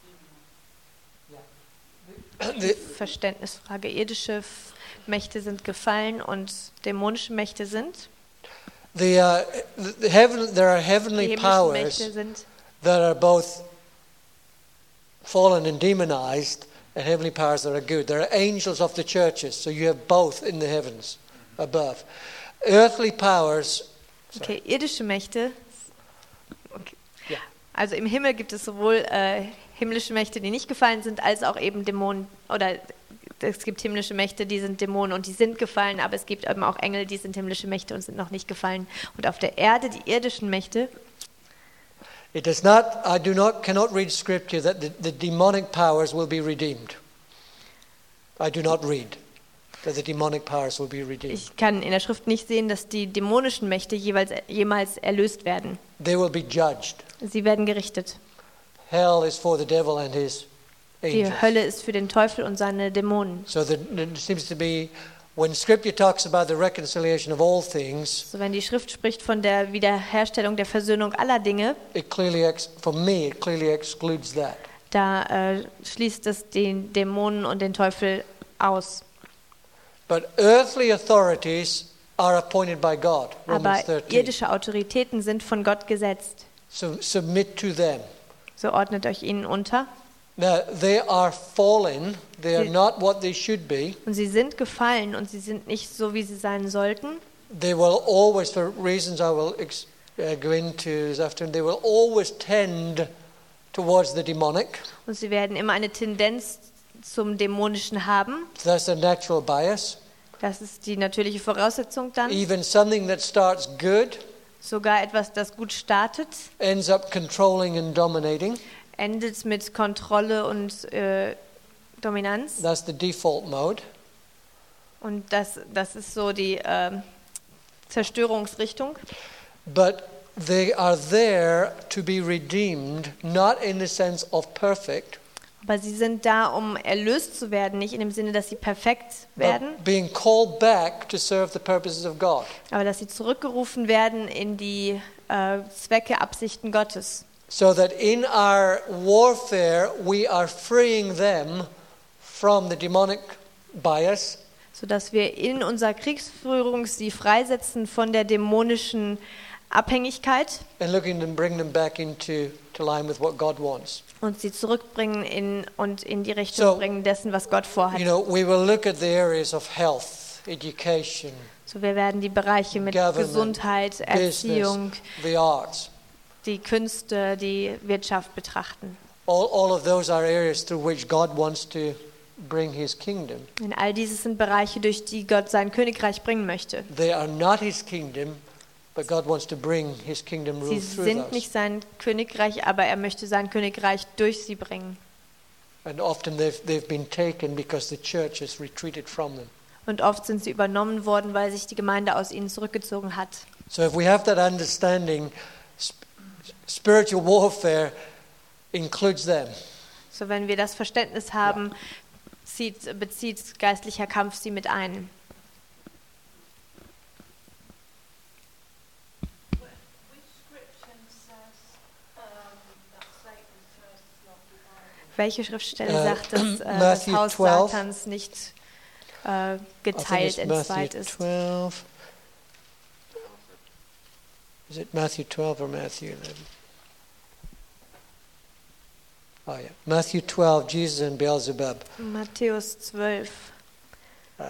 the, Verständnisfrage. Irdische F- Mächte sind gefallen und dämonische Mächte sind. the, uh, the heaven, there are Die heavenly himmlischen powers Mächte sind that are both fallen and demonized, and heavenly powers that are good. There are angels of the churches, so you have both in the heavens above. Earthly powers, okay, irdische Mächte. Okay. Ja. Also im Himmel gibt es sowohl äh, himmlische Mächte, die nicht gefallen sind, als auch eben Dämonen, oder es gibt himmlische Mächte, die sind Dämonen und die sind gefallen, aber es gibt eben auch Engel, die sind himmlische Mächte und sind noch nicht gefallen. Und auf der Erde, die irdischen Mächte, it does not, I do not, cannot read scripture that the, the demonic powers will be redeemed. I do not read that the demonic powers will be redeemed. ich kann in der Schrift nicht sehen, dass die dämonischen Mächte jeweils, jemals erlöst werden. They will be judged. Sie werden gerichtet. Hell is for the devil and his Die angels. Hölle ist für den Teufel und seine Dämonen. So there there seems to be, when scripture talks about the reconciliation of all things, So, wenn die Schrift spricht von der Wiederherstellung der Versöhnung aller Dinge, it clearly, ex, for me, it clearly excludes that. da äh, schließt es den Dämonen und den Teufel aus. But earthly authorities are appointed by God. Aber Romans thirteen. irdische Autoritäten sind von Gott gesetzt. So submit to them. So ordnet euch ihnen unter. Now they are fallen. They are Sie- not what they should be. Und sie sind gefallen und sie sind nicht so, wie sie sein sollten. They will always, for reasons I will ex, uh, go into this afternoon, they will always tend towards the demonic. Und sie werden immer eine Tendenz zum Dämonischen haben. So that's a natural bias. Das ist die natürliche Voraussetzung dann. Even something that starts good Sogar etwas, das gut startet, ends up controlling and dominating. endet mit Kontrolle und äh, Dominanz. That's the default mode. Und das, das ist so die ähm, Zerstörungsrichtung. But they are there to be redeemed, not in the sense of perfect, Aber sie sind da, um erlöst zu werden, nicht in dem Sinne, dass sie perfekt werden, but being called back to serve the purposes of God. aber dass sie zurückgerufen werden in die äh, Zwecke, Absichten Gottes. So that in our warfare we are freeing them from the demonic bias Sodass wir in unserer Kriegsführung sie freisetzen von der dämonischen Abhängigkeit and looking to bring them back into to line with what God wants. und sie zurückbringen in, und in die Richtung So, bringen dessen, was Gott vorhat. You know, we will look at the areas of health, education, So, wir werden die Bereiche mit government, Gesundheit, business, Erziehung, the arts. die Künste, die Wirtschaft betrachten. All, all of those are areas through which God wants to bring his kingdom. Denn all dieses sind Bereiche, durch die Gott sein Königreich bringen möchte. They are not his kingdom, but God wants to bring his kingdom rule Sie through sind those. nicht sein Königreich, aber er möchte sein Königreich durch sie bringen. And often they've, they've been taken because the church has retreated from them. Und oft sind sie übernommen worden, weil sich die Gemeinde aus ihnen zurückgezogen hat. So if we have that understanding, sp- spiritual warfare includes them. So, wenn wir das Verständnis haben, zieht, bezieht geistlicher Kampf sie mit ein. Welche Schriftstelle Äh, sagt, dass äh, das Matthew Haus twelve. Satans nicht äh, I think geteilt, it's entzweit Matthew ist? twelve. Is it Matthew twelve or Matthew eleven? Oh yeah, Matthew twelve, Jesus and Beelzebub. Matthäus zwölf. Um,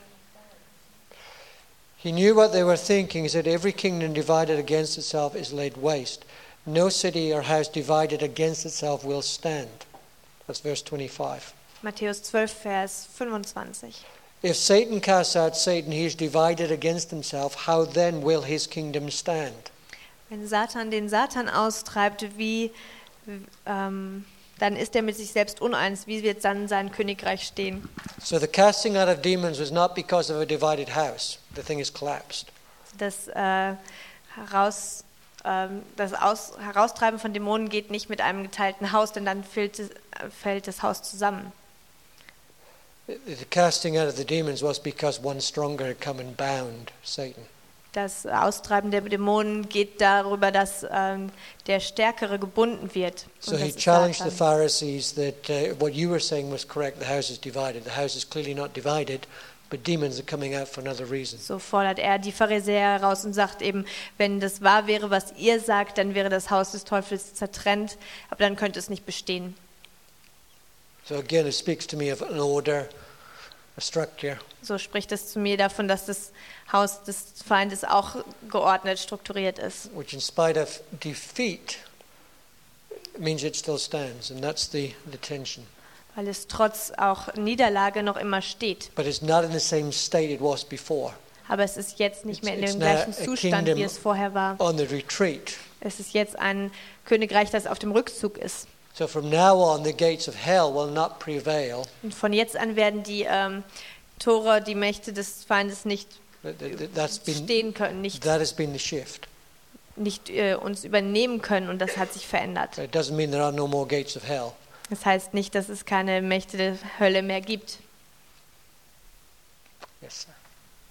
he knew what they were thinking. He said, every kingdom divided against itself is laid waste. No city or house divided against itself will stand. That's verse twenty-five. Matthäus zwölf, Vers fünfundzwanzig. If Satan casts out Satan, he is divided against himself. How then will his kingdom stand? Wenn Satan den Satan austreibt, wie, ähm, dann ist er mit sich selbst uneins. Wie wird dann sein Königreich stehen? So the casting out of demons was not because of a divided house. The thing is collapsed. Das, äh, heraus, ähm, das Aus, Heraustreiben von Dämonen geht nicht mit einem geteilten Haus, denn dann fällt, es, äh, fällt das Haus zusammen. The the casting out of the demons was because one stronger had come and bound Satan. Das Austreiben der Dämonen geht darüber, dass ähm, der Stärkere gebunden wird. So Und he das ist challenged the Satan. Pharisees that uh, what you were saying was correct. The house is divided. The house is clearly not divided, but demons are coming out for another reason. So fordert er die Pharisäer heraus und sagt eben, wenn das wahr wäre, was ihr sagt, dann wäre das Haus des Teufels zertrennt, aber dann könnte es nicht bestehen. So again, it speaks to me of an order, a structure. So spricht es zu mir davon, dass das Haus des Feindes auch geordnet, strukturiert ist. Which in spite of defeat means it still stands, and that's the, the tension. Weil es trotz auch Niederlage noch immer steht. But it's not in the same state it was before. Aber es ist jetzt nicht mehr in It's dem now gleichen a Zustand, kingdom wie es vorher war. on the retreat. Es ist jetzt ein Königreich, das auf dem Rückzug ist. So from now on, the gates of hell will not prevail. Und von jetzt an werden die ähm, Tore, die Mächte des Feindes nicht That- that- That's been, stehen können, nicht, that has been the shift. nicht äh, uns übernehmen können, und das hat sich verändert. It doesn't mean there are no more gates of hell. Das heißt nicht, dass es keine Mächte der Hölle mehr gibt. Yes, sir.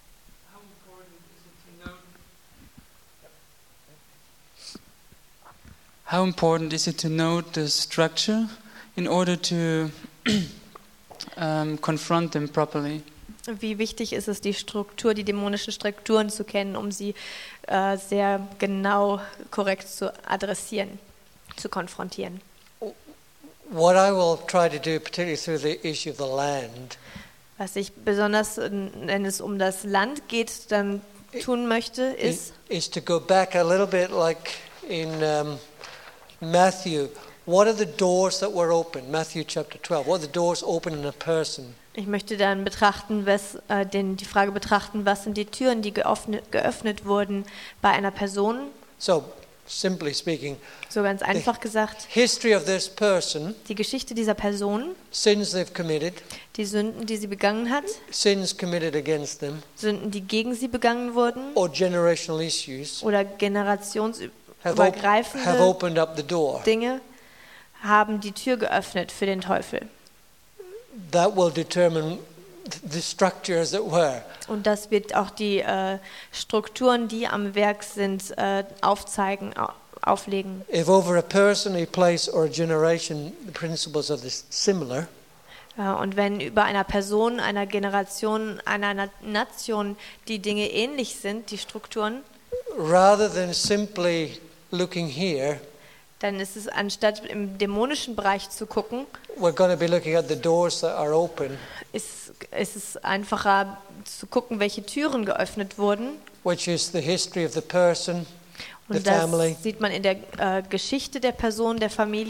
How important is it to note the structure in order to um, confront them properly? Wie wichtig ist es, die Struktur, die dämonischen Strukturen zu kennen, um sie äh, sehr genau, korrekt zu adressieren, zu konfrontieren. What I will try to do, particularly through the issue of the land, Was ich besonders, äh, wenn es um das Land geht, dann tun möchte, ist, is, is to go back a little bit like in um, Matthew. What are the doors that were open? Matthew chapter twelve. What are the doors open in a person? ich möchte dann betrachten, was, äh, den, die Frage betrachten, was sind die Türen, die geöffnet, geöffnet wurden bei einer Person. So, simply speaking, So ganz einfach gesagt, history of this person, die Geschichte dieser Person, sins they've committed, die Sünden, die sie begangen hat, sins committed against them, Sünden, die gegen sie begangen wurden, or generational issues oder have, op- have generationsübergreifende opened up the door. Dinge, haben die Tür geöffnet für den Teufel. That will determine the structure as it were. Und das wird auch die äh, Strukturen, die am Werk sind, äh, aufzeigen, au- auflegen. If over a person, a place, or a generation, the principles are this similar, Äh, und wenn über einer Person, einer Generation, einer Na- Nation die Dinge ähnlich sind, die Strukturen, rather than simply looking here, dann ist es, anstatt im dämonischen Bereich zu gucken, we're going to be looking at the doors that are open, ist, ist es einfacher zu gucken, welche Türen geöffnet wurden. which is the history of the person, the Und das family, sieht man in der äh, Geschichte der Person, der Familie,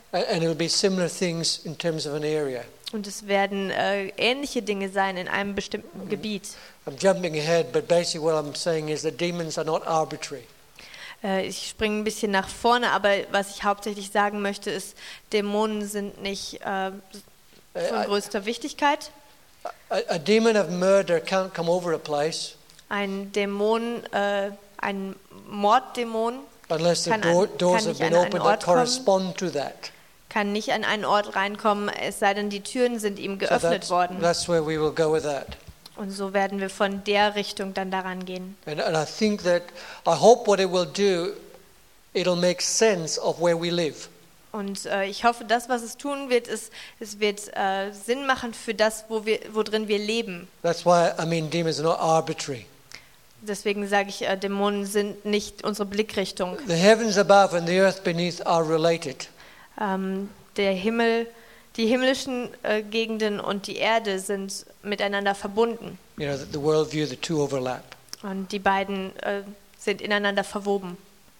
A- And it will be similar things in terms of an area. Und es werden äh, ähnliche Dinge sein in einem bestimmten Gebiet. I'm jumping ahead, but basically what I'm saying is that demons are not arbitrary. Äh, ich springe ein bisschen nach vorne, aber was ich hauptsächlich sagen möchte, ist, Dämonen sind nicht äh, von größter Wichtigkeit. A, a demon of murder can't come over a place Ein Dämon, äh, ein Morddämon unless the kann an- door, doors kann have nicht been an einen opened Ort that kommen. correspond to that. kann nicht an einen Ort reinkommen, es sei denn, die Türen sind ihm So geöffnet that's, worden. that's where we will go with that. Und so werden wir von der Richtung dann daran gehen. And, and I think that, I hope what it will do, it'll make sense of where we live. Und äh, ich hoffe, das, was es tun wird, ist, es wird äh, Sinn machen für das, wo wir, worin wir leben. That's why, I mean, demons are not arbitrary. Deswegen sage ich, äh, Dämonen sind nicht unsere Blickrichtung. The heavens above and the earth beneath are related. Ähm, der Himmel, die himmlischen äh, Gegenden und die Erde sind miteinander verbunden. You know, the, the worldview, the two overlap. Und die beiden äh, sind ineinander verwoben.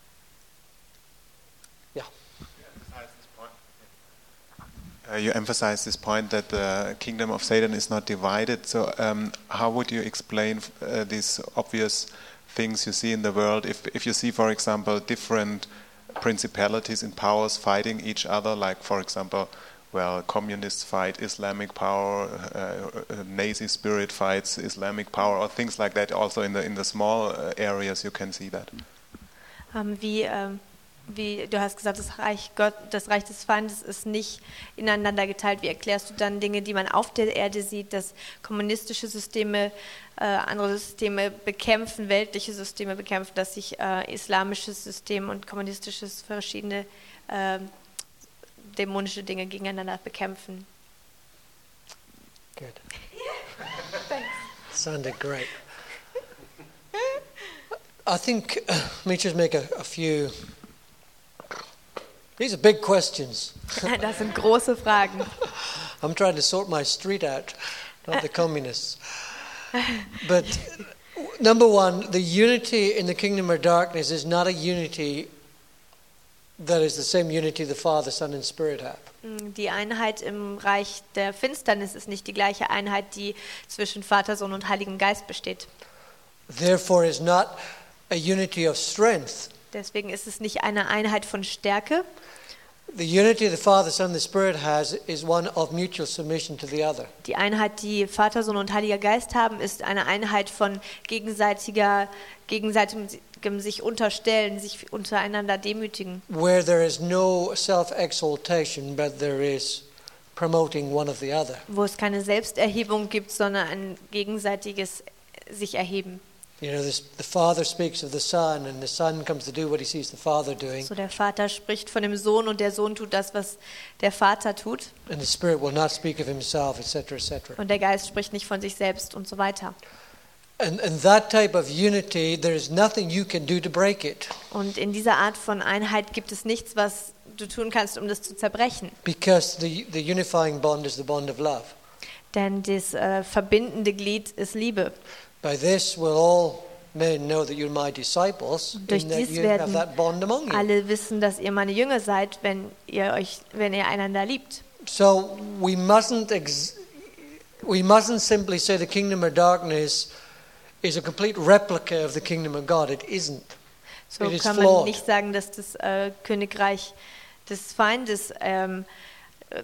Uh, you emphasize this point that the kingdom of Satan is not divided. So, um, how would you explain uh, these obvious things you see in the world? If, if you see, for example, different principalities and powers fighting each other, like, for example, well, communists fight Islamic power, uh, uh, Nazi spirit fights Islamic power, or things like that. Also, in the in the small uh, areas, you can see that. Ähm, wie, ähm, wie du hast gesagt, das Reich Gott, das Reich des Feindes ist nicht ineinander geteilt. Wie erklärst du dann Dinge, die man auf der Erde sieht, dass kommunistische Systeme äh, andere Systeme bekämpfen, weltliche Systeme bekämpfen, dass sich äh, islamisches System und kommunistisches verschiedene äh, dämonische Dinge gegeneinander bekämpfen? Good. Thanks. Sounded great. I think, uh, let me just make a, a few. These are big questions. Das sind große Fragen. I'm trying to sort my street out, not the communists. But number one, the unity in the kingdom of darkness is not a unity that is the same unity the Father, Son, and Spirit have. Die Einheit im Reich der Finsternis ist nicht die gleiche Einheit, die zwischen Vater, Sohn und Heiligem Geist besteht. Therefore, is not a unity of strength. Deswegen ist es nicht eine Einheit von Stärke. The unity the Father, Son, and the Spirit has is one of mutual submission to the other. Die Einheit, die Vater, Sohn und Heiliger Geist haben, ist eine Einheit von gegenseitiger, gegenseitigem sich unterstellen, sich untereinander demütigen. Where there is no self-exaltation, but there is promoting one of the other. Wo es keine Selbsterhebung gibt, sondern ein gegenseitiges sich erheben. You know, this, the Father speaks of the Son, and the Son comes to do what he sees the Father doing, So der Vater spricht von dem Sohn und der Sohn tut das, was der Vater tut. and the Spirit will not speak of himself, et cetera, et cetera. Und der Geist spricht nicht von sich selbst und so weiter. And, and that type of unity, there is nothing you can do to break it, Und in dieser Art von Einheit gibt es nichts, was du tun kannst, um das zu zerbrechen. because the, the unifying bond is the bond of love. Denn das äh, verbindende Glied ist Liebe. By this will all men know that you're my disciples, Durch in that dies you have werden that bond among you. alle wissen, dass ihr meine Jünger seid, wenn ihr euch, wenn ihr einander liebt. So we mustn't ex- we mustn't simply say the kingdom of darkness is a complete replica of the kingdom of God. It isn't. So It is kann man flawed. nicht sagen, dass das äh, Königreich des Feindes ähm, äh,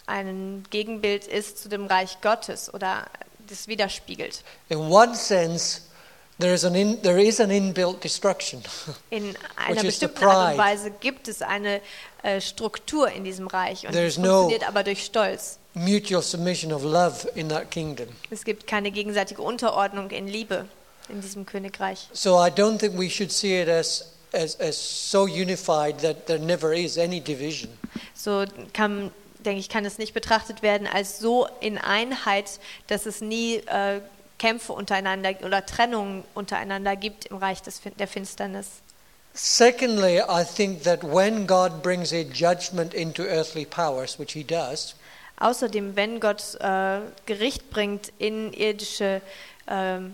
ein Gegenbild ist zu dem Reich Gottes oder das widerspiegelt. In one sense, there is an in, there is an inbuilt destruction. In einer Which is the bestimmten Art und pride. Weise gibt es eine äh, Struktur in diesem Reich und There es is no- funktioniert aber durch Stolz. Mutual submission of love in that kingdom. Es gibt keine gegenseitige Unterordnung in Liebe in diesem Königreich. So I don't think we should see it as as, as so unified that there never is any division. So kann, denke ich, kann es nicht betrachtet werden als so in Einheit, dass es nie äh, Kämpfe untereinander oder Trennungen untereinander gibt im Reich des, Fin- der Finsternis. Secondly, I think that when God brings a judgment into earthly powers, which he does, Außerdem, wenn Gott äh, Gericht bringt in irdische ähm,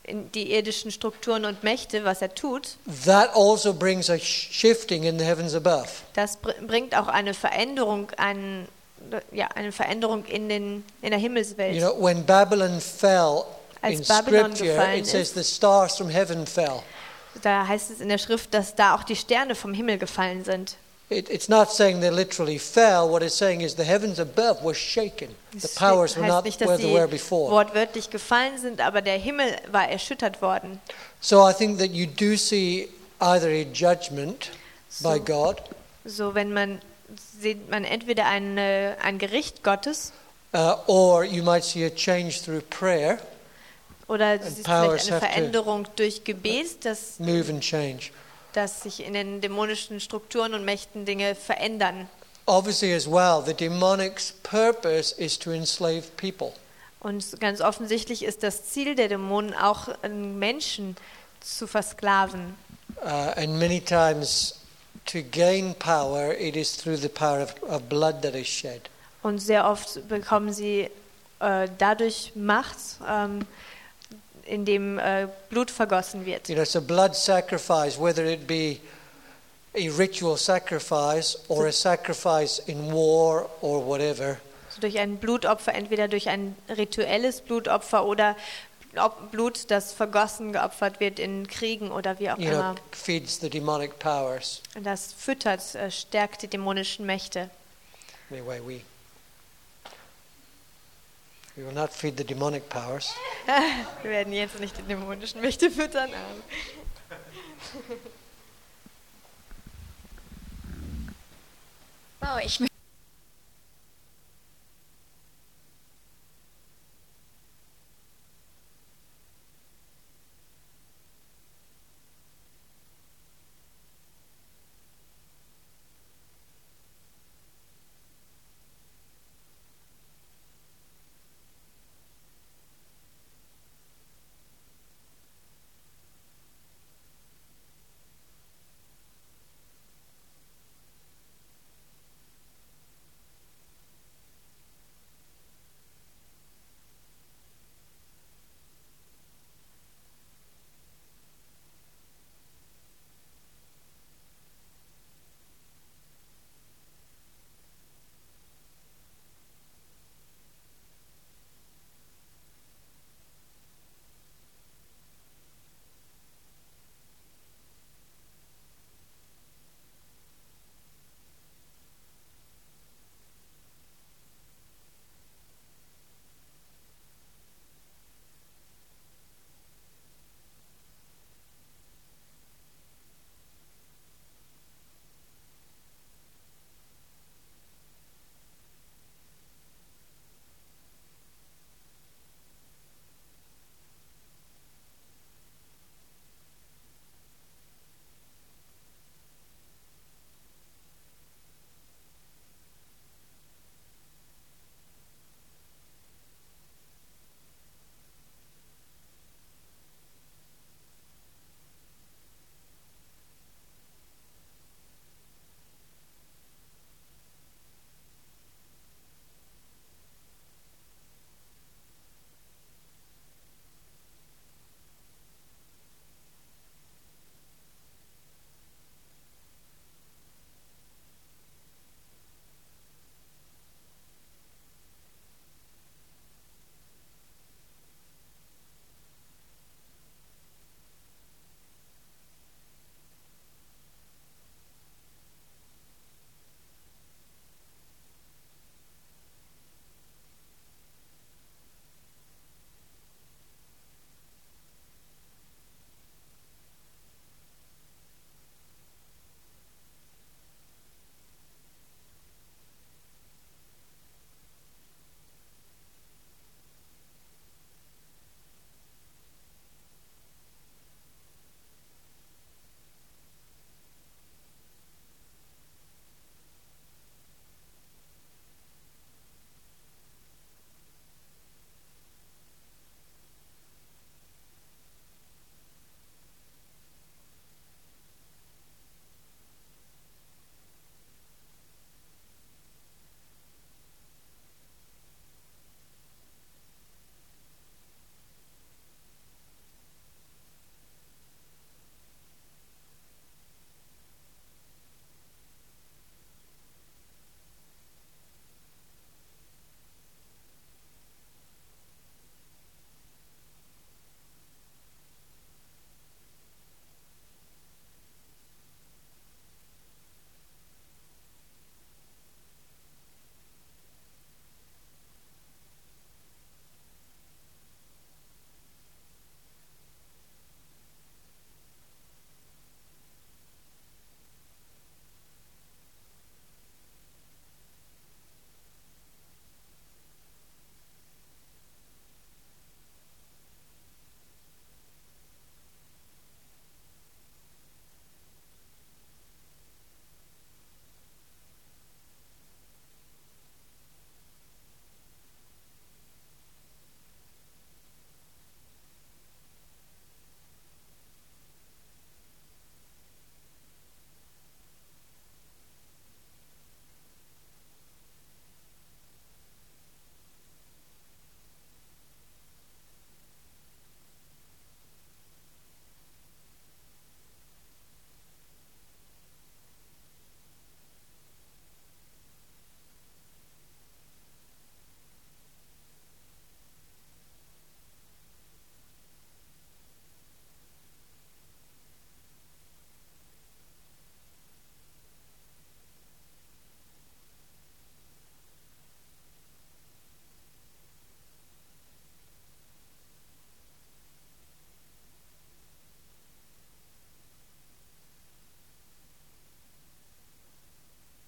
in die irdischen Strukturen und Mächte, was er tut, that also brings a sh- shifting in the heavens above. das br- bringt auch eine Veränderung, ein, ja, eine Veränderung in, den, in der Himmelswelt. You know, when Babylon fell Als in Babylon Scripture, gefallen it says ist, the stars from heaven fell. Da heißt es in der Schrift, dass da auch die Sterne vom Himmel gefallen sind. It, it's not saying they literally fell. What it's saying is the heavens above were shaken. The Es powers were heißt not nicht, where dass they sie were before. wortwörtlich gefallen sind, aber der Himmel war erschüttert worden. So I think that you do see either a judgment by So. God, So, wenn man sieht man entweder ein, äh, ein Gericht Gottes uh, or you might see a change through prayer, oder es ist powers vielleicht eine have to- Veränderung durch Gebet, dass, move and change. dass sich in den dämonischen Strukturen und Mächten Dinge verändern. Obviously, as well, the demonic's purpose is to enslave people. Und ganz offensichtlich ist das Ziel der Dämonen auch, Menschen zu versklaven. Uh, and many times, to gain power, it is through the power of, of blood that is shed. Und sehr oft bekommen sie äh, dadurch Macht, ähm, indem äh, Blut vergossen wird. You know, so blood sacrifice, whether it be a ritual sacrifice or a sacrifice in war or whatever, So durch ein Blutopfer, entweder durch ein rituelles Blutopfer oder Ob- Blut, das vergossen geopfert wird in Kriegen oder wie auch you know, immer. feeds the demonic powers. Und das füttert, äh, stärkt die dämonischen Mächte. Anyway, we we will not feed the demonic powers. Wir werden jetzt nicht die dämonischen Mächte füttern. aber- Wow, ich